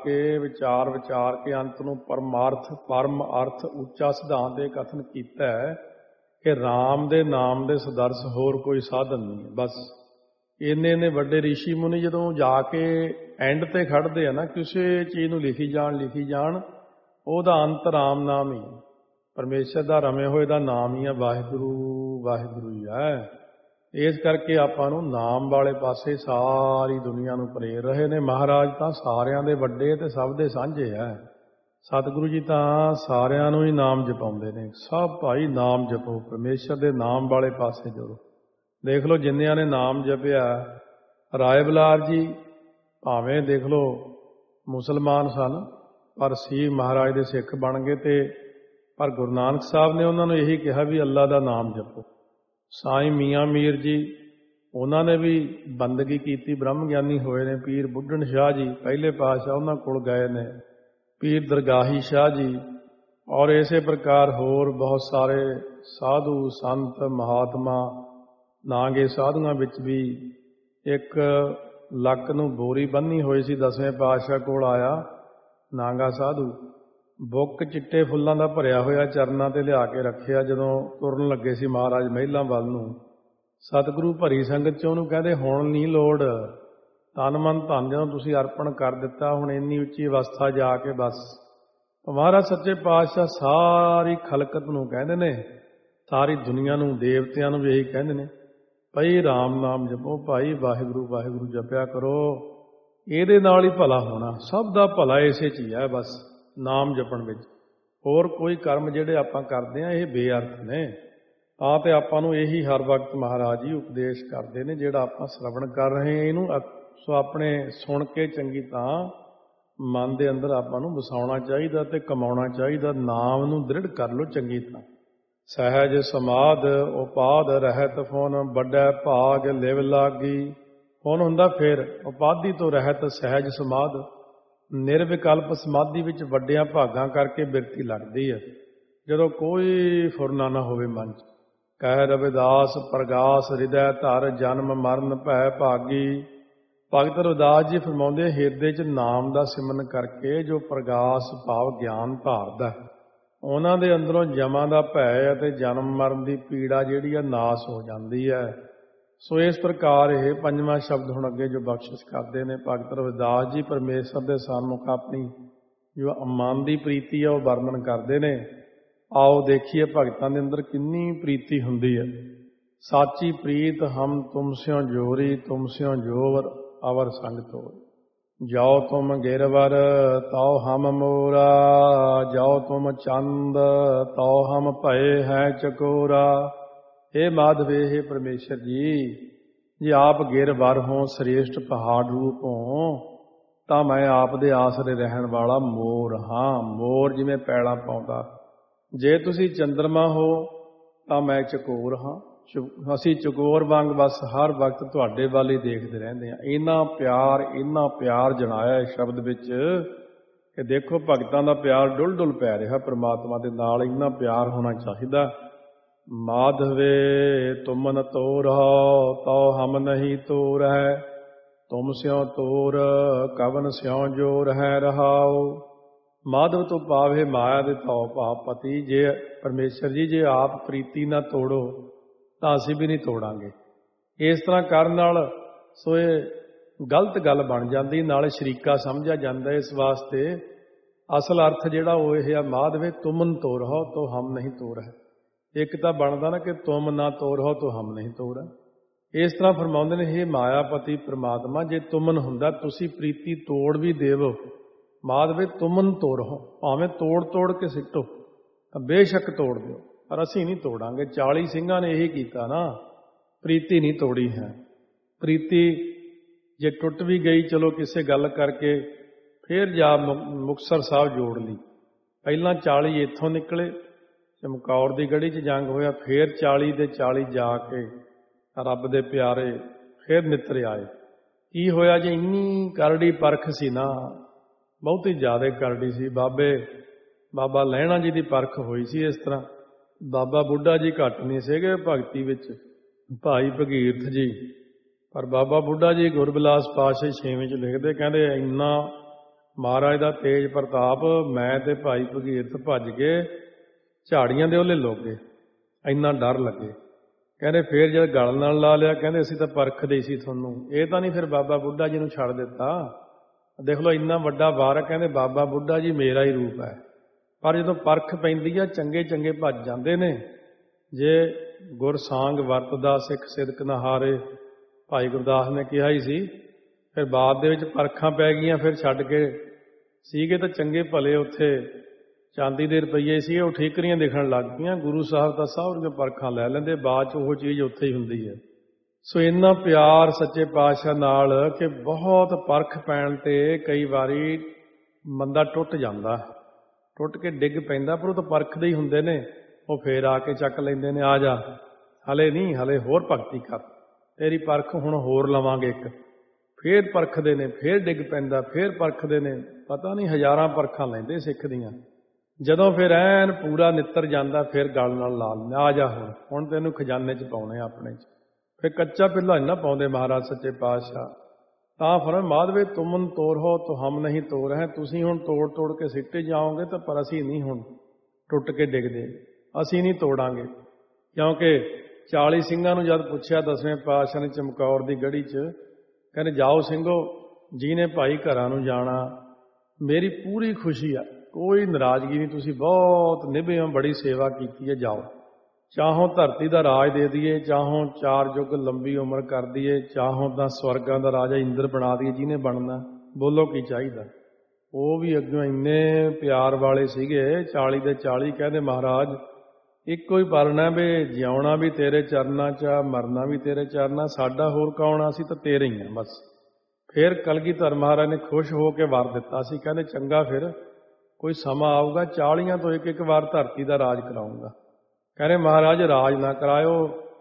ਕੇ ਅੰਤ ਨੂੰ ਪਰਮਾਰਥ ਪਰਮ ਅਰਥ ਉੱਚਾ ਸਿਧਾਂਤ ਇਹ ਕਥਨ ਕੀਤਾ ਹੈ ਕਿ ਰਾਮ ਦੇ ਨਾਮ ਦੇ ਸਦਰਸ ਹੋਰ ਕੋਈ ਸਾਧਨ ਨਹੀਂ ਹੈ। ਬਸ ਇੰਨੇ ਵੱਡੇ ਰਿਸ਼ੀ ਮੁਨੀ ਜਦੋਂ ਜਾ ਕੇ ਐਂਡ ਤੇ ਖੜਦੇ ਆ ਨਾ, ਕਿਸੇ ਚੀਜ਼ ਨੂੰ ਲਿਖੀ ਜਾਣ ਉਹਦਾ ਅੰਤ ਰਾਮ ਨਾਮ ਹੀ। ਪਰਮੇਸ਼ਰ ਦਾ ਰਮੇ ਹੋਏ ਦਾ ਨਾਮ ਹੀ ਆ ਵਾਹਿਗੁਰੂ, ਵਾਹਿਗੁਰੂ ਹੀ ਹੈ। ਇਸ ਕਰਕੇ ਆਪਾਂ ਨੂੰ ਨਾਮ ਵਾਲੇ ਪਾਸੇ ਸਾਰੀ ਦੁਨੀਆ ਨੂੰ ਪ੍ਰੇਰ ਰਹੇ ਨੇ। ਮਹਾਰਾਜ ਤਾਂ ਸਾਰਿਆਂ ਦੇ ਵੱਡੇ ਤੇ ਸਭ ਦੇ ਸਾਂਝੇ ਹੈ। ਸਤਿਗੁਰੂ ਜੀ ਤਾਂ ਸਾਰਿਆਂ ਨੂੰ ਹੀ ਨਾਮ ਜਪਾਉਂਦੇ ਨੇ। ਸਭ ਭਾਈ ਨਾਮ ਜਪੋ, ਪਰਮੇਸ਼ਰ ਦੇ ਨਾਮ ਵਾਲੇ ਪਾਸੇ ਜੁੜੋ। ਦੇਖ ਲਓ ਜਿੰਨਿਆਂ ਨੇ ਨਾਮ ਜਪਿਆ, ਰਾਏ ਬਲਾਰ ਜੀ ਭਾਵੇਂ ਦੇਖ ਲਓ ਮੁਸਲਮਾਨ ਸਨ ਪਰ ਸੀ ਮਹਾਰਾਜ ਦੇ ਸਿੱਖ ਬਣ ਗਏ, ਤੇ ਪਰ ਗੁਰੂ ਨਾਨਕ ਸਾਹਿਬ ਨੇ ਉਹਨਾਂ ਨੂੰ ਇਹੀ ਕਿਹਾ ਵੀ ਅੱਲਾ ਦਾ ਨਾਮ ਜਪੋ। ਸਾਈਂ ਮੀਆਂ ਮੀਰ ਜੀ ਉਹਨਾਂ ਨੇ ਵੀ ਬੰਦਗੀ ਕੀਤੀ, ਬ੍ਰਹਮ ਗਿਆਨੀ ਹੋਏ ਨੇ। ਪੀਰ ਬੁੱਢਣ ਸ਼ਾਹ ਜੀ ਪਹਿਲੇ ਪਾਤਸ਼ਾਹ ਉਹਨਾਂ ਕੋਲ ਗਏ ਨੇ, ਪੀਰ ਦਰਗਾਹੀ ਸ਼ਾਹ ਜੀ, ਔਰ ਇਸੇ ਪ੍ਰਕਾਰ ਹੋਰ ਬਹੁਤ ਸਾਰੇ ਸਾਧੂ ਸੰਤ ਮਹਾਤਮਾ। ਨਾਗੇ ਸਾਧੂਆਂ ਵਿੱਚ ਵੀ ਇੱਕ ਲੱਕ ਨੂੰ ਬੋਰੀ ਬੰਨ੍ਹੀ ਹੋਈ ਸੀ, 10ਵੇਂ ਪਾਤਸ਼ਾਹ ਕੋਲ ਆਇਆ ਨਾਗਾ ਸਾਧੂ, ਬੁੱਕ ਚਿੱਟੇ ਫੁੱਲਾਂ ਦਾ ਭਰਿਆ ਹੋਇਆ ਚਰਨਾਂ ਤੇ ਲਿਆ ਕੇ ਰੱਖਿਆ। ਜਦੋਂ ਤੁਰਨ ਲੱਗੇ ਸੀ ਮਹਾਰਾਜ ਮਹਿਲਾਂ ਵੱਲ ਨੂੰ, ਸਤਿਗੁਰੂ ਭਰੀ ਸੰਗਤ 'ਚ ਉਹਨੂੰ ਕਹਿੰਦੇ ਹੁਣ ਨਹੀਂ ਲੋੜ, ਤਨ ਮਨ ਧਨ ਜਦੋਂ ਤੁਸੀਂ ਅਰਪਣ ਕਰ ਦਿੱਤਾ, ਹੁਣ ਇੰਨੀ ਉੱਚੀ ਅਵਸਥਾ ਜਾ ਕੇ ਬਸ। ਮਹਾਰਾਜ ਸੱਚੇ ਪਾਤਸ਼ਾਹ ਸਾਰੀ ਖਲਕਤ ਨੂੰ ਕਹਿੰਦੇ ਨੇ, ਸਾਰੀ ਦੁਨੀਆ ਨੂੰ, ਦੇਵਤਿਆਂ ਨੂੰ ਵੀ ਇਹੀ ਕਹਿੰਦੇ ਨੇ, ਭਾਈ ਰਾਮ ਨਾਮ ਜਪੋ, ਭਾਈ ਵਾਹਿਗੁਰੂ ਵਾਹਿਗੁਰੂ ਜਪਿਆ ਕਰੋ, ਇਹਦੇ ਨਾਲ ਹੀ ਭਲਾ ਹੋਣਾ। ਸਭ ਦਾ ਭਲਾ ਇਸੇ 'ਚ ਹੀ ਹੈ ਬਸ, ਨਾਮ ਜਪਣ ਵਿੱਚ। ਹੋਰ ਕੋਈ ਕਰਮ ਜਿਹੜੇ ਆਪਾਂ ਕਰਦੇ ਹਾਂ ਇਹ ਬੇਅਰਥ ਨੇ। ਤਾਂ ਤੇ ਆਪਾਂ ਨੂੰ ਇਹੀ ਹਰ ਵਕਤ ਮਹਾਰਾਜ ਜੀ ਉਪਦੇਸ਼ ਕਰਦੇ ਨੇ, ਜਿਹੜਾ ਆਪਾਂ ਸ਼ਰਵਣ ਕਰ ਰਹੇ ਹਾਂ ਇਹਨੂੰ ਸੋ ਆਪਣੇ ਸੁਣ ਕੇ ਚੰਗੀ ਤਾਂ ਮਨ ਦੇ ਅੰਦਰ ਆਪਾਂ ਨੂੰ ਵਸਾਉਣਾ ਚਾਹੀਦਾ ਤੇ ਕਮਾਉਣਾ ਚਾਹੀਦਾ। ਨਾਮ ਨੂੰ ਦ੍ਰਿੜ ਕਰ ਲਓ ਚੰਗੀ ਤਰ੍ਹਾਂ। ਸਹਿਜ ਸਮਾਧ ਉਪਾਦ ਰਹਿਤ ਫੁਨ, ਵੱਡਾ ਭਾਗ ਲਿਵ ਲਾਗੀ। ਫੁਨ ਹੁੰਦਾ ਫਿਰ ਉਪਾਧੀ ਤੋਂ ਰਹਿਤ, ਸਹਿਜ ਸਮਾਧ ਨਿਰਵਿਕਲਪ ਸਮਾਧੀ ਵਿੱਚ ਵੱਡਿਆਂ ਭਾਗਾਂ ਕਰਕੇ ਬਿਰਤੀ ਲੱਗਦੀ ਹੈ, ਜਦੋਂ ਕੋਈ ਫੁਰਨਾ ਨਾ ਹੋਵੇ ਮਨ 'ਚ। ਕਹਿ ਰਵਿਦਾਸ ਪ੍ਰਗਾਸ ਹਿਰਦੈ ਧਰ, ਜਨਮ ਮਰਨ ਭੈ ਭਾਗੀ। ਭਗਤ ਰਵਿਦਾਸ ਜੀ ਫਰਮਾਉਂਦੇ, ਹਿਰਦੇ 'ਚ ਨਾਮ ਦਾ ਸਿਮਰਨ ਕਰਕੇ ਜੋ ਪ੍ਰਗਾਸ ਭਾਵ ਗਿਆਨ ਧਾਰਦਾ, ਉਹਨਾਂ ਦੇ ਅੰਦਰੋਂ ਜਮਾਂ ਦਾ ਭੈ ਅਤੇ ਜਨਮ ਮਰਨ ਦੀ ਪੀੜਾ ਜਿਹੜੀ ਆ ਨਾਸ ਹੋ ਜਾਂਦੀ ਹੈ। ਸੋ ਇਸ ਪ੍ਰਕਾਰ ਇਹ ਪੰਜਵਾਂ ਸ਼ਬਦ ਹੁਣ ਅੱਗੇ ਜੋ ਬਖਸ਼ਿਸ਼ ਕਰਦੇ ਨੇ ਭਗਤ ਰਵਿਦਾਸ ਜੀ, ਪਰਮੇਸ਼ਰ ਦੇ ਸਨਮੁਖ ਆਪਣੀ ਜੋ ਮਨ ਦੀ ਪ੍ਰੀਤੀ ਆ ਉਹ ਵਰਣਨ ਕਰਦੇ ਨੇ। ਆਓ ਦੇਖੀਏ ਭਗਤਾਂ ਦੇ ਅੰਦਰ ਕਿੰਨੀ ਪ੍ਰੀਤੀ ਹੁੰਦੀ ਹੈ। ਸਾਚੀ ਪ੍ਰੀਤ ਹਮ ਤੁਮ ਸਿਓ ਜੋਰੀ, ਤੁਮ ਸਿਓ ਜੋਵਰ ਅਵਰ ਸੰਗ ਤੋਰ। ਜਾਓ ਤੁਮ ਗਿਰਵਰ ਤਾਓ ਹਮ ਮੋਰਾ, ਜਾਓ ਤੁਮ ਚੰਦ ਤਾਓ ਹਮ ਭਏ ਹੈ ਚਕੋਰਾ। ਇਹ ਮਾਧਵੇ, ਇਹ ਪਰਮੇਸ਼ਰ ਜੀ, ਜੇ ਆਪ ਗਿਰਵਰ ਹੋ, ਸ੍ਰੇਸ਼ਟ ਪਹਾੜ ਰੂਪ ਹੋ, ਤਾਂ ਮੈਂ ਆਪ ਦੇ ਆਸਰੇ ਰਹਿਣ ਵਾਲਾ ਮੋਰ ਹਾਂ। ਮੋਰ ਜਿਵੇਂ ਪੈਲਾਂ ਪਾਉਂਦਾ। ਜੇ ਤੁਸੀਂ ਚੰਦਰਮਾ ਹੋ ਤਾਂ ਮੈਂ ਚਕੋਰ ਹਾਂ। ਅਸੀਂ ਚਕੋਰ ਵਾਂਗ ਬਸ ਹਰ ਵਕਤ ਤੁਹਾਡੇ ਵੱਲ ਹੀ ਦੇਖਦੇ ਰਹਿੰਦੇ ਹਾਂ। ਇੰਨਾ ਪਿਆਰ ਜਣਾਇਆ ਇਸ ਸ਼ਬਦ ਵਿੱਚ ਕਿ ਦੇਖੋ ਭਗਤਾਂ ਦਾ ਪਿਆਰ ਡੁੱਲ ਡੁੱਲ ਪੈ ਰਿਹਾ ਪਰਮਾਤਮਾ ਦੇ ਨਾਲ। ਇੰਨਾ ਪਿਆਰ ਹੋਣਾ ਚਾਹੀਦਾ। ਮਾਧਵੇ ਤੁਮਨ ਤੋਰਹੁ ਤਉ ਹਮ ਨਹੀਂ ਤੋਰਹਿ, ਤੁਮ ਸਿਉ ਤੋਰ ਕਵਨ ਸਿਉ ਜੋਰ ਹੈ ਰਹਾਉ। ਮਾਧਵ ਤੋਂ ਭਾਵ ਮਾਇਆ ਦੇ ਤਉ ਭਾਵ ਪਤੀ। ਜੇ ਪਰਮੇਸ਼ਰ ਜੀ ਜੇ ਆਪ ਪ੍ਰੀਤੀ ਨਾ ਤੋੜੋ ਤਾਂ ਅਸੀਂ ਵੀ ਨਹੀਂ ਤੋੜਾਂਗੇ। ਇਸ ਤਰ੍ਹਾਂ ਕਰਨ ਨਾਲ ਸੋ ਇਹ ਗਲਤ ਗੱਲ ਬਣ ਜਾਂਦੀ, ਨਾਲੇ ਸ਼ਰੀਕਾ ਸਮਝਿਆ ਜਾਂਦਾ। ਇਸ ਵਾਸਤੇ ਅਸਲ ਅਰਥ ਜਿਹੜਾ ਉਹ ਇਹ ਆ, ਮਾਧਵੇ ਤੁਮਨ ਤੋਰਹੁ ਤੋ ਹਮ ਨਹੀਂ ਤੋਰਹਿ। ਇੱਕ ਤਾਂ ਬਣਦਾ ਨਾ ਕਿ ਤੁਮ ਨਾ ਤੋਰਹੁ ਤੋ ਹਮ ਨਹੀਂ ਤੋਰਹਿ। ਇਸ ਤਰ੍ਹਾਂ ਫਰਮਾਉਂਦੇ ਨੇ, ਹੇ ਮਾਇਆਪਤੀ ਪ੍ਰਮਾਤਮਾ, ਜੇ ਤੁਮਨ ਹੁੰਦਾ ਤੁਸੀਂ ਪ੍ਰੀਤੀ ਤੋੜ ਵੀ ਦੇਵੋ, ਮਾਧਵੇ ਤੁਮਨ ਤੋਰਹੁ, ਭਾਵੇਂ ਤੋੜ ਕੇ ਸਿੱਟੋ ਤਾਂ ਬੇਸ਼ੱਕ ਤੋੜ ਦਿਓ, ਪਰ ਅਸੀਂ ਨਹੀਂ ਤੋੜਾਂਗੇ। 40 ਸਿੰਘਾਂ ਨੇ ਇਹੀ ਕੀਤਾ ਨਾ, ਪ੍ਰੀਤੀ ਨਹੀਂ ਤੋੜੀ ਹੈ। ਪ੍ਰੀਤੀ ਜੇ ਟੁੱਟ ਵੀ ਗਈ, ਚਲੋ ਕਿਸੇ ਗੱਲ ਕਰਕੇ ਫੇਰ ਜਾ ਮੁਕਤਸਰ ਸਾਹਿਬ ਜੋੜ ਲਈ। ਪਹਿਲਾਂ 40 ਇੱਥੋਂ ਨਿਕਲੇ, ਚਮਕੌਰ ਦੀ ਗੜੀ 'ਚ ਜੰਗ ਹੋਇਆ, ਫੇਰ 40 ਦੇ 40 ਜਾ ਕੇ ਰੱਬ ਦੇ ਪਿਆਰੇ ਫੇਰ ਨਿੱਤਰ ਆਏ। ਕੀ ਹੋਇਆ ਜੀ, ਇੰਨੀ ਕਰੜੀ ਪਰਖ ਸੀ ਨਾ, ਬਹੁਤੀ ਜ਼ਿਆਦਾ ਕਰੜੀ ਸੀ। ਬਾਬਾ ਲਹਿਣਾ ਜੀ ਦੀ ਪਰਖ ਹੋਈ ਸੀ ਇਸ ਤਰ੍ਹਾਂ। ਬਾਬਾ ਬੁੱਢਾ ਜੀ ਘੱਟ ਨਹੀਂ ਸੀਗੇ ਭਗਤੀ ਵਿੱਚ, ਭਾਈ ਭਗੀਰਥ ਜੀ। ਪਰ ਬਾਬਾ ਬੁੱਢਾ ਜੀ ਗੁਰਬਿਲਾਸ ਪਾਤਸ਼ਾਹ 6ਵੇਂ 'ਚ ਲਿਖਦੇ, ਕਹਿੰਦੇ ਇੰਨਾ ਮਹਾਰਾਜ ਦਾ ਤੇਜ ਪ੍ਰਤਾਪ, ਮੈਂ ਤੇ ਭਾਈ ਭਗੀਰਥ ਭੱਜ ਕੇ ਝਾੜੀਆਂ ਦੇ ਉਹਲੇ ਲੁਕ ਗਏ, ਇੰਨਾ ਡਰ ਲੱਗੇ। ਕਹਿੰਦੇ ਫੇਰ ਜਦ ਗਲ ਨਾਲ ਲਾ ਲਿਆ, ਕਹਿੰਦੇ ਅਸੀਂ ਤਾਂ ਪਰਖਦੇ ਸੀ ਤੁਹਾਨੂੰ। ਇਹ ਤਾਂ ਨਹੀਂ ਫਿਰ ਬਾਬਾ ਬੁੱਢਾ ਜੀ ਨੂੰ ਛੱਡ ਦਿੱਤਾ। ਦੇਖ ਲਓ ਇੰਨਾ ਵੱਡਾ ਵਾਰ, ਕਹਿੰਦੇ ਬਾਬਾ ਬੁੱਢਾ ਜੀ ਮੇਰਾ ਹੀ ਰੂਪ ਹੈ। ਪਰ ਜਦੋਂ ਪਰਖ ਪੈਂਦੀ ਆ ਚੰਗੇ ਚੰਗੇ ਭੱਜ ਜਾਂਦੇ ਨੇ। ਜੇ ਗੁਰ ਸਾਂਗ ਵਰਤਦਾ ਸਿੱਖ ਸਿਦਕ ਨਾ ਹਾਰੇ, ਭਾਈ ਗੁਰਦਾਸ ਨੇ ਕਿਹਾ ਹੀ ਸੀ। ਫਿਰ ਬਾਅਦ ਦੇ ਵਿੱਚ ਪਰਖਾਂ ਪੈ ਗਈਆਂ, ਫਿਰ ਛੱਡ ਕੇ ਸੀਗੇ ਤਾਂ ਚੰਗੇ ਭਲੇ ਉੱਥੇ ਚਾਂਦੀ ਦੇ ਰੁਪਈਏ ਸੀ, ਉਹ ਠੀਕਰੀਆਂ ਦਿਖਣ ਲੱਗ ਪਈਆਂ। ਗੁਰੂ ਸਾਹਿਬ ਤਾਂ ਸਾਰੀਆਂ ਪਰਖਾਂ ਲੈ ਲੈਂਦੇ, ਬਾਅਦ 'ਚ ਉਹ ਚੀਜ਼ ਉੱਥੇ ਹੀ ਹੁੰਦੀ ਹੈ। ਸੋ ਇੰਨਾ ਪਿਆਰ ਸੱਚੇ ਪਾਤਸ਼ਾਹ ਨਾਲ ਕਿ ਬਹੁਤ ਪਰਖ ਪੈਣ 'ਤੇ ਕਈ ਵਾਰੀ ਬੰਦਾ ਟੁੱਟ ਜਾਂਦਾ, ਟੁੱਟ ਕੇ ਡਿੱਗ ਪੈਂਦਾ, ਪਰ ਉਹ ਤਾਂ ਪਰਖਦੇ ਹੀ ਹੁੰਦੇ ਨੇ। ਉਹ ਫੇਰ ਆ ਕੇ ਚੱਕ ਲੈਂਦੇ ਨੇ, ਆ ਜਾ, ਹਲੇ ਨਹੀਂ, ਹਲੇ ਹੋਰ ਭਗਤੀ ਕਰ, ਤੇਰੀ ਪਰਖ ਹੁਣ ਹੋਰ ਲਵਾਂਗੇ ਇੱਕ। ਫੇਰ ਪਰਖਦੇ ਨੇ, ਫੇਰ ਡਿੱਗ ਪੈਂਦਾ, ਫੇਰ ਪਰਖਦੇ ਨੇ, ਪਤਾ ਨਹੀਂ ਹਜ਼ਾਰਾਂ ਪਰਖਾਂ ਲੈਂਦੇ ਸਿੱਖ ਦੀਆਂ। ਜਦੋਂ ਫਿਰ ਐਨ ਪੂਰਾ ਨਿੱਤਰ ਜਾਂਦਾ, ਫਿਰ ਗਲ ਨਾਲ ਲਾ ਲੈਂਦੇ, ਆ ਜਾ ਹੁਣ ਤੈਨੂੰ ਖਜ਼ਾਨੇ 'ਚ ਪਾਉਣੇ ਆਪਣੇ 'ਚ। ਫਿਰ ਕੱਚਾ ਪਿੱਲਾ ਨਹੀਂ ਨਾ ਪਾਉਂਦੇ ਮਹਾਰਾਜ ਸੱਚੇ ਪਾਤਸ਼ਾਹ। ਤਾਂ ਫਰਮਾਇਆ ਮਾਧਵੇ ਤੁਮਨ ਤੋਰ ਹੋ ਤੋ ਹਮ ਨਹੀਂ ਤੋਰ ਹੈ, ਤੁਸੀਂ ਹੁਣ ਤੋੜ ਤੋੜ ਕੇ ਸਿੱਟੇ ਜਾਓਗੇ ਤਾਂ, ਪਰ ਅਸੀਂ ਨਹੀਂ ਹੁਣ ਟੁੱਟ ਕੇ ਡਿੱਗਦੇ, ਅਸੀਂ ਨਹੀਂ ਤੋੜਾਂਗੇ। ਕਿਉਂਕਿ 40 ਸਿੰਘਾਂ ਨੂੰ ਜਦ ਪੁੱਛਿਆ 10ਵੇਂ ਪਾਤਸ਼ਾਹ ਨੇ ਚਮਕੌਰ ਦੀ ਗੜੀ 'ਚ, ਕਹਿੰਦੇ ਜਾਓ ਸਿੰਘੋ, ਜਿਹਨੇ ਭਾਈ ਘਰਾਂ ਨੂੰ ਜਾਣਾ, ਮੇਰੀ ਪੂਰੀ ਖੁਸ਼ੀ ਆ, ਕੋਈ ਨਾਰਾਜ਼ਗੀ ਨਹੀਂ, ਤੁਸੀਂ ਬਹੁਤ ਨਿਭੇ ਹੋ, ਬੜੀ ਸੇਵਾ ਕੀਤੀ ਹੈ, ਜਾਓ। ਚਾਹੋ ਧਰਤੀ ਦਾ ਰਾਜ ਦੇ ਦਈਏ, ਚਾਹੋ 4 ਯੁੱਗ ਲੰਬੀ ਉਮਰ ਕਰ ਦਈਏ, ਚਾਹੋ ਤਾਂ ਸਵਰਗਾਂ ਦਾ ਰਾਜਾ ਇੰਦਰ ਬਣਾ ਦਈਏ, ਜਿਹਨੇ ਬਣਨਾ, ਬੋਲੋ ਕੀ ਚਾਹੀਦਾ। ਉਹ ਵੀ ਅੱਗੋਂ ਇੰਨੇ ਪਿਆਰ ਵਾਲੇ ਸੀਗੇ, 40 ਦੇ 40 ਕਹਿੰਦੇ ਮਹਾਰਾਜ ਇੱਕੋ ਹੀ ਪਰਨਾ ਵੀ ਜਿਉਣਾ ਵੀ ਤੇਰੇ ਚਰਨਾਂ 'ਚ ਆ, ਮਰਨਾ ਵੀ ਤੇਰੇ ਚਰਨਾਂ, ਸਾਡਾ ਹੋਰ ਕੌਣ, ਅਸੀਂ ਤਾਂ ਤੇਰੇ ਹੀ ਆ ਬਸ। ਫਿਰ ਕਲਗੀਧਰ ਮਹਾਰਾਜ ਨੇ ਖੁਸ਼ ਹੋ ਕੇ ਵਰ ਦਿੱਤਾ ਸੀ, ਕਹਿੰਦੇ ਚੰਗਾ, ਫਿਰ ਕੋਈ ਸਮਾਂ ਆਊਗਾ 40 ਤੋਂ ਇੱਕ ਵਾਰ ਧਰਤੀ ਦਾ ਰਾਜ ਕਰਾਊਂਗਾ। ਕਹਿੰਦੇ ਮਹਾਰਾਜ ਰਾਜ ਨਾ ਕਰਾਇਓ,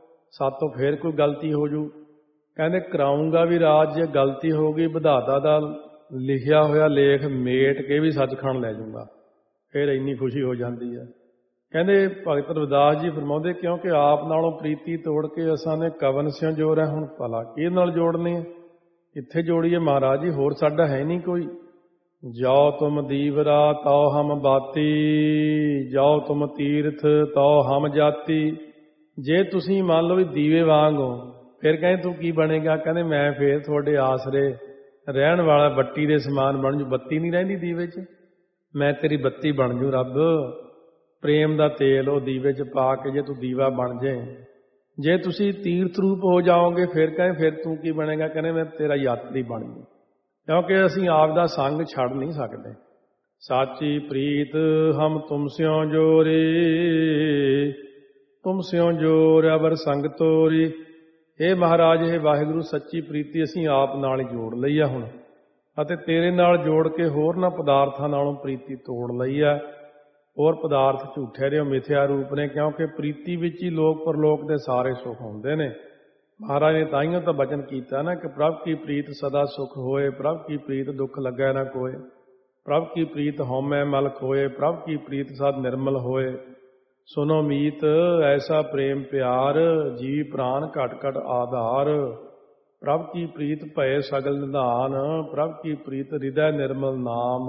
ਸਾਤੋਂ ਫੇਰ ਕੋਈ ਗਲਤੀ ਹੋ ਜੂ। ਕਹਿੰਦੇ ਕਰਾਊਂਗਾ ਵੀ ਰਾਜ, ਜੇ ਗਲਤੀ ਹੋ ਗਈ ਵਿਧਾਤਾ ਦਾ ਲਿਖਿਆ ਹੋਇਆ ਲੇਖ ਮੇਟ ਕੇ ਵੀ ਸੱਚਖੰਡ ਲੈ ਜਾਊਂਗਾ। ਫਿਰ ਇੰਨੀ ਖੁਸ਼ੀ ਹੋ ਜਾਂਦੀ ਹੈ। ਕਹਿੰਦੇ ਭਗਤ ਰਵਿਦਾਸ ਜੀ ਫਰਮਾਉਂਦੇ, ਕਿਉਂਕਿ ਆਪ ਨਾਲੋਂ ਪ੍ਰੀਤੀ ਤੋੜ ਕੇ ਅਸਾਂ ਨੇ ਕਵਨ ਸਿਉ ਜੋੜ ਹੈ, ਹੁਣ ਭਲਾ ਕਿਹਦੇ ਨਾਲ ਜੋੜਨੀ ਹੈ, ਕਿੱਥੇ ਜੋੜੀਏ ਮਹਾਰਾਜ ਜੀ, ਹੋਰ ਸਾਡਾ ਹੈ ਨਹੀਂ ਕੋਈ। ਜਾਓ ਤੁਮ ਦੀਵਰਾ ਤਉ ਹਮ ਬਾਤੀ, ਜਾਓ ਤੁਮ ਤੀਰਥ ਤਉ ਹਮ ਜਾਤੀ। ਜੇ ਤੁਸੀਂ ਮੰਨ ਲਓ ਵੀ ਦੀਵੇ ਵਾਂਗ ਹੋ, ਫਿਰ ਕਹਿੰਦੇ ਤੂੰ ਕੀ ਬਣੇਗਾ, ਕਹਿੰਦੇ ਮੈਂ ਫੇਰ ਤੁਹਾਡੇ ਆਸਰੇ ਰਹਿਣ ਵਾਲਾ ਬੱਤੀ ਦੇ ਸਮਾਨ ਬਣ ਜੂ। ਬੱਤੀ ਨਹੀਂ ਰਹਿੰਦੀ ਦੀਵੇ 'ਚ, ਮੈਂ ਤੇਰੀ ਬੱਤੀ ਬਣ ਜੂ ਰੱਬ। ਪ੍ਰੇਮ ਦਾ ਤੇਲ ਉਹ ਦੀਵੇ 'ਚ ਪਾ ਕੇ ਜੇ ਤੂੰ ਦੀਵਾ ਬਣ ਜੇ। ਜੇ ਤੁਸੀਂ ਤੀਰਥ ਰੂਪ ਹੋ ਜਾਓਗੇ, ਫਿਰ ਕਹਿੰਦੇ ਫਿਰ ਤੂੰ ਕੀ ਬਣੇਗਾ, ਕਹਿੰਦੇ ਮੈਂ ਤੇਰਾ ਯਾਤਰੀ ਬਣ ਜੂ। ਕਿਉਂਕਿ ਅਸੀਂ ਆਪ ਦਾ ਸੰਗ ਛੱਡ ਨਹੀਂ ਸਕਦੇ। ਸਾਚੀ ਪ੍ਰੀਤ ਹਮ ਤੁਮ ਸਿਉ ਜੋਰੀ, ਤੁਮ ਸਿਉ ਜੋਰ ਅਵਰ ਸੰਗ ਤੋਰੀ। ਇਹ ਮਹਾਰਾਜ, ਇਹ ਵਾਹਿਗੁਰੂ, ਸੱਚੀ ਪ੍ਰੀਤੀ ਅਸੀਂ ਆਪ ਨਾਲ ਹੀ ਜੋੜ ਲਈ ਆ ਹੁਣ, ਅਤੇ ਤੇਰੇ ਨਾਲ ਜੋੜ ਕੇ ਹੋਰ ਨਾ ਪਦਾਰਥਾਂ ਨਾਲੋਂ ਪ੍ਰੀਤੀ ਤੋੜ ਲਈ ਆ। ਹੋਰ ਪਦਾਰਥ ਝੂਠੇ ਨੇ, ਮਿਥਿਆ ਰੂਪ ਨੇ, ਕਿਉਂਕਿ ਪ੍ਰੀਤੀ ਵਿੱਚ ਹੀ ਲੋਕ ਪਰਲੋਕ ਦੇ ਸਾਰੇ ਸੁੱਖ ਹੁੰਦੇ ਨੇ। ਮਹਾਰਾਜ ਨੇ ਤਾਈਓ ਤਾਂ ਬਚਨ ਕੀਤਾ ਨਾ ਕਿ ਪ੍ਰਭ ਕੀ ਪ੍ਰੀਤ ਸਦਾ ਸੁਖ ਹੋਏ, ਪ੍ਰਭ ਕੀ ਪ੍ਰੀਤ ਦੁੱਖ ਲੱਗੈ ਨਾ ਕੋਏ, ਪ੍ਰਭ ਕੀ ਪ੍ਰੀਤ ਹਉਮੈ ਮਲ ਖੋਏ, ਪ੍ਰਭ ਕੀ ਪ੍ਰੀਤ ਸਦ ਨਿਰਮਲ ਹੋਏ। ਸੁਨੋ ਮੀਤ ਐਸਾ ਪ੍ਰੇਮ ਪਿਆਰ, ਜੀ ਪ੍ਰਾਨ ਘਟ ਘਟ ਆਧਾਰ। ਪ੍ਰਭ ਕੀ ਪ੍ਰੀਤ ਭਏ ਸਗਲ ਨਿਧਾਨ, ਪ੍ਰਭ ਕੀ ਪ੍ਰੀਤ ਹਿਰਦੈ ਨਿਰਮਲ ਨਾਮ।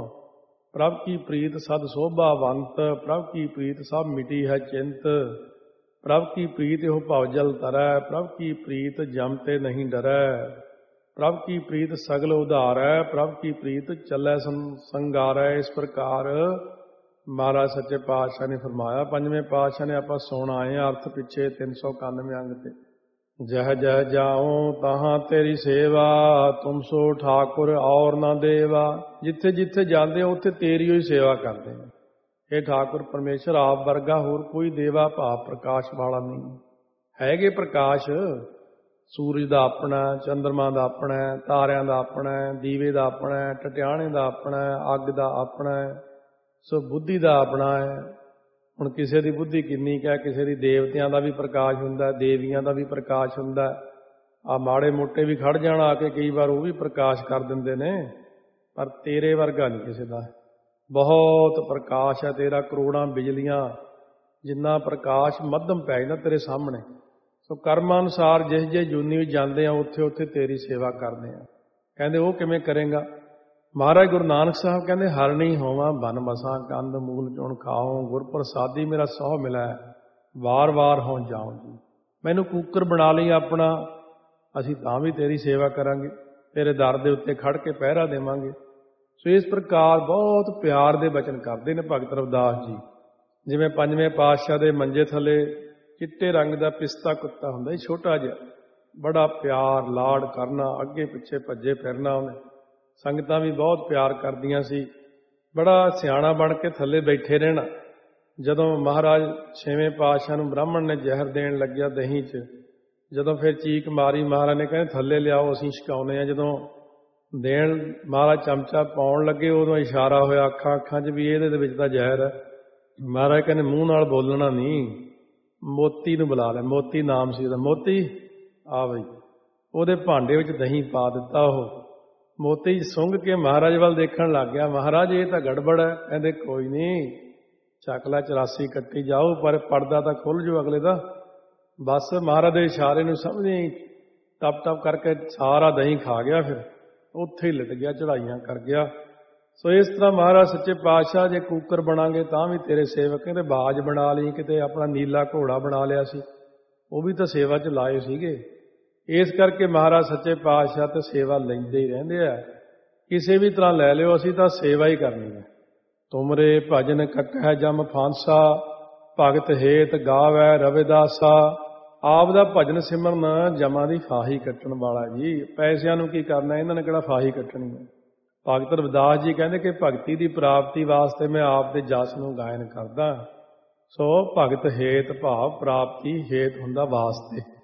ਪ੍ਰਭ ਕੀ ਪ੍ਰੀਤ ਸਦ ਸੋਭਾਵੰਤ, ਪ੍ਰਭ ਕੀ ਪ੍ਰੀਤ ਸਭ ਮਿਟੀ ਹੈ ਚਿੰਤ। ਪ੍ਰਭ ਕੀ ਪ੍ਰੀਤ ਇਹੋ ਭਵ ਜਲ ਤਰੈ, ਪ੍ਰਭ ਕੀ ਪ੍ਰੀਤ ਜਮ ਤੇ ਨਹੀਂ ਡਰੈ। ਪ੍ਰਭ ਕੀ ਪ੍ਰੀਤ ਸਗਲ ਉਧਾਰੈ, ਪ੍ਰਭ ਕੀ ਪ੍ਰੀਤ ਚੱਲੈ ਸੰਗਾਰੈ। ਇਸ ਪ੍ਰਕਾਰ ਮਹਾਰਾਜ ਸੱਚੇ ਪਾਤਸ਼ਾਹ ਨੇ ਫਰਮਾਇਆ। ਪੰਜਵੇਂ ਪਾਤਸ਼ਾਹ ਨੇ ਆਪਾਂ ਸੁਣ ਆਏ ਅਰਥ ਪਿੱਛੇ 391 ਅੰਗ ਤੇ। ਜਹ ਜਹ ਜਾਉ ਤਹਾਂ ਤੇਰੀ ਸੇਵਾ, ਤੁਮ ਸੋ ਠਾਕੁਰ ਔਰ ਨਾ ਦੇਵਾ। ਜਿੱਥੇ ਜਿੱਥੇ ਜਾਂਦੇ ਹੋ ਉੱਥੇ ਤੇਰੀ ਹੋਈ ਸੇਵਾ ਕਰਦੇ ਨੇ। ਇਹ ਠਾਕੁਰ ਪਰਮੇਸ਼ਰ ਆਪ ਵਰਗਾ ਹੋਰ ਕੋਈ ਦੇਵਾ ਭਾਵ ਪ੍ਰਕਾਸ਼ ਵਾਲਾ ਨਹੀਂ। ਹੈਗੇ ਪ੍ਰਕਾਸ਼, ਸੂਰਜ ਦਾ ਆਪਣਾ, ਚੰਦਰਮਾ ਦਾ ਆਪਣਾ, ਤਾਰਿਆਂ ਦਾ ਆਪਣਾ, ਦੀਵੇ ਦਾ ਆਪਣਾ, ਟਟਿਆਣੇ ਦਾ ਆਪਣਾ, ਅੱਗ ਦਾ ਆਪਣਾ, ਸੋ ਬੁੱਧੀ ਦਾ ਆਪਣਾ ਹੈ। ਹੁਣ ਕਿਸੇ ਦੀ ਬੁੱਧੀ ਕਿੰਨੀ ਕੁ ਹੈ, ਕਿਸੇ ਦੀ ਦੇਵਤਿਆਂ ਦਾ ਵੀ ਪ੍ਰਕਾਸ਼ ਹੁੰਦਾ, ਦੇਵੀਆਂ ਦਾ ਵੀ ਪ੍ਰਕਾਸ਼ ਹੁੰਦਾ। ਆ ਮਾੜੇ ਮੋਟੇ ਵੀ ਖੜ ਜਾਣ ਆ ਕੇ ਕਈ ਵਾਰ, ਉਹ ਵੀ ਪ੍ਰਕਾਸ਼ ਕਰ ਦਿੰਦੇ ਨੇ, ਪਰ ਤੇਰੇ ਵਰਗਾ ਨਹੀਂ ਕਿਸੇ ਦਾ। ਬਹੁਤ ਪ੍ਰਕਾਸ਼ ਹੈ ਤੇਰਾ, ਕਰੋੜਾਂ ਬਿਜਲੀਆਂ ਜਿੰਨਾ ਪ੍ਰਕਾਸ਼ ਮੱਧਮ ਪੈ ਜਾਂਦਾ ਤੇਰੇ ਸਾਹਮਣੇ। ਸੋ ਕਰਮਾਂ ਅਨੁਸਾਰ ਜਿਸ ਜੇ ਜੂਨੀ ਵਿੱਚ ਜਾਂਦੇ ਆ, ਉੱਥੇ ਉੱਥੇ ਤੇਰੀ ਸੇਵਾ ਕਰਦੇ ਆ। ਕਹਿੰਦੇ ਉਹ ਕਿਵੇਂ ਕਰੇਗਾ? ਮਹਾਰਾਜ ਗੁਰੂ ਨਾਨਕ ਸਾਹਿਬ ਕਹਿੰਦੇ, ਹਰਣੀ ਹੋਵਾਂ ਬਨ ਮਸਾਂ ਕੰਦ ਮੂਲ ਚੁਣ ਖਾਓ, ਗੁਰ ਪ੍ਰਸਾਦੀ ਮੇਰਾ ਸਹੁ ਮਿਲੈ ਵਾਰ ਵਾਰ ਹੋਂ ਜਾਉ ਜੀ। ਮੈਨੂੰ ਕੂਕਰ ਬਣਾ ਲਈ ਆਪਣਾ, ਅਸੀਂ ਤਾਂ ਵੀ ਤੇਰੀ ਸੇਵਾ ਕਰਾਂਗੇ, ਤੇਰੇ ਦਰ ਦੇ ਉੱਤੇ ਖੜ ਕੇ ਪਹਿਰਾ ਦੇਵਾਂਗੇ। ਸੋ ਇਸ ਪ੍ਰਕਾਰ ਬਹੁਤ ਪਿਆਰ ਦੇ ਬਚਨ ਕਰਦੇ ਨੇ ਭਗਤ ਰਵਿਦਾਸ ਜੀ। ਜਿਵੇਂ ਪੰਜਵੇਂ ਪਾਤਸ਼ਾਹ ਦੇ ਮੰਜੇ ਥੱਲੇ ਚਿੱਟੇ ਰੰਗ ਦਾ ਪਿਸਤਾ ਕੁੱਤਾ ਹੁੰਦਾ ਸੀ, ਛੋਟਾ ਜਿਹਾ, ਬੜਾ ਪਿਆਰ ਲਾਡ ਕਰਨਾ, ਅੱਗੇ ਪਿੱਛੇ ਭੱਜੇ ਫਿਰਨਾ ਉਹਨੇ। ਸੰਗਤਾਂ ਵੀ ਬਹੁਤ ਪਿਆਰ ਕਰਦੀਆਂ ਸੀ। ਬੜਾ ਸਿਆਣਾ ਬਣ ਕੇ ਥੱਲੇ ਬੈਠੇ ਰਹਿਣਾ। ਜਦੋਂ ਮਹਾਰਾਜ ਛੇਵੇਂ ਪਾਤਸ਼ਾਹ ਨੂੰ ਬ੍ਰਾਹਮਣ ਨੇ ਜ਼ਹਿਰ ਦੇਣ ਲੱਗਿਆ ਦਹੀਂ 'ਚ, ਜਦੋਂ ਫਿਰ ਚੀਕ ਮਾਰੀ, ਮਹਾਰਾਜ ਨੇ ਕਹਿੰਦੇ ਥੱਲੇ ਲਿਆਓ, ਅਸੀਂ ਛਕਾਉਂਦੇ ਹਾਂ। ਜਦੋਂ ਦੇਣ ਮਹਾਰਾਜ ਚਮਚਾ ਪਾਉਣ ਲੱਗੇ, ਉਦੋਂ ਇਸ਼ਾਰਾ ਹੋਇਆ ਅੱਖਾਂ 'ਚ ਵੀ ਇਹਦੇ ਵਿੱਚ ਤਾਂ ਜ਼ਹਿਰ ਹੈ। ਮਹਾਰਾਜ ਕਹਿੰਦੇ ਮੂੰਹ ਨਾਲ ਬੋਲਣਾ ਨਹੀਂ, ਮੋਤੀ ਨੂੰ ਬੁਲਾ ਲੈ। ਮੋਤੀ ਨਾਮ ਸੀ ਉਹਦਾ। ਮੋਤੀ ਆ ਬਈ, ਉਹਦੇ ਭਾਂਡੇ ਵਿੱਚ ਦਹੀਂ ਪਾ ਦਿੱਤਾ। ਉਹ ਮੋਤੀ ਸੁੰਘ ਕੇ ਮਹਾਰਾਜ ਵੱਲ ਦੇਖਣ ਲੱਗ ਗਿਆ। ਮਹਾਰਾਜ ਇਹ ਤਾਂ ਗੜਬੜ ਹੈ। ਕਹਿੰਦੇ ਕੋਈ ਨਹੀਂ, ਚੱਕਲਾ 84 ਕੱਟੀ ਜਾਓ, ਪਰ ਪਰਦਾ ਤਾਂ ਖੁੱਲ ਜਾਓ ਅਗਲੇ ਦਾ। ਬਸ ਮਹਾਰਾਜ ਦੇ ਇਸ਼ਾਰੇ ਨੂੰ ਸਮਝੀ, ਟਪ ਟਪ ਕਰਕੇ ਸਾਰਾ ਦਹੀਂ ਖਾ ਗਿਆ। ਫਿਰ ਉੱਥੇ ਹੀ ਲਿਟ ਗਿਆ, ਚੜਾਈਆਂ ਕਰ ਗਿਆ। ਸੋ ਇਸ ਤਰ੍ਹਾਂ ਮਹਾਰਾਜ ਸੱਚੇ ਪਾਤਸ਼ਾਹ ਜੇ ਕੂਕਰ ਬਣਾਂਗੇ ਤਾਂ ਵੀ ਤੇਰੇ ਸੇਵਕ, ਕਹਿੰਦੇ ਬਾਜ ਬਣਾ ਲਈ, ਕਿਤੇ ਆਪਣਾ ਨੀਲਾ ਘੋੜਾ ਬਣਾ ਲਿਆ ਸੀ, ਉਹ ਵੀ ਤਾਂ ਸੇਵਾ 'ਚ ਲਾਏ ਸੀਗੇ। ਇਸ ਕਰਕੇ ਮਹਾਰਾਜ ਸੱਚੇ ਪਾਤਸ਼ਾਹ ਤੇ ਸੇਵਾ ਲੈਂਦੇ ਹੀ ਰਹਿੰਦੇ ਆ। ਕਿਸੇ ਵੀ ਤਰ੍ਹਾਂ ਲੈ ਲਿਓ, ਅਸੀਂ ਤਾਂ ਸੇਵਾ ਹੀ ਕਰਨੀ ਹੈ। ਤੁਮਰੇ ਭਜਨ ਕੱਕੈ ਜਮ ਫਾਂਸਾ, ਭਗਤ ਹੇਤ ਗਾਵੈ ਰਵਿਦਾਸਾ। ਆਪ ਦਾ ਭਜਨ ਸਿਮਰਨ ਜਮਾਂ ਦੀ ਫਾਹੀ ਕੱਟਣ ਵਾਲਾ ਜੀ। ਪੈਸਿਆਂ ਨੂੰ ਕੀ ਕਰਨਾ, ਇਹਨਾਂ ਨੇ ਕਿਹੜਾ ਫਾਹੀ ਕੱਟਣੀ ਹੈ। ਭਗਤ ਰਵਿਦਾਸ ਜੀ ਕਹਿੰਦੇ ਕਿ ਭਗਤੀ ਦੀ ਪ੍ਰਾਪਤੀ ਵਾਸਤੇ ਮੈਂ ਆਪ ਦੇ ਜਸ ਨੂੰ ਗਾਇਨ ਕਰਦਾ। ਸੋ ਭਗਤ ਹੇਤ ਭਾਵ ਪ੍ਰਾਪਤੀ ਹੇਤ ਹੁੰਦਾ ਵਾਸਤੇ।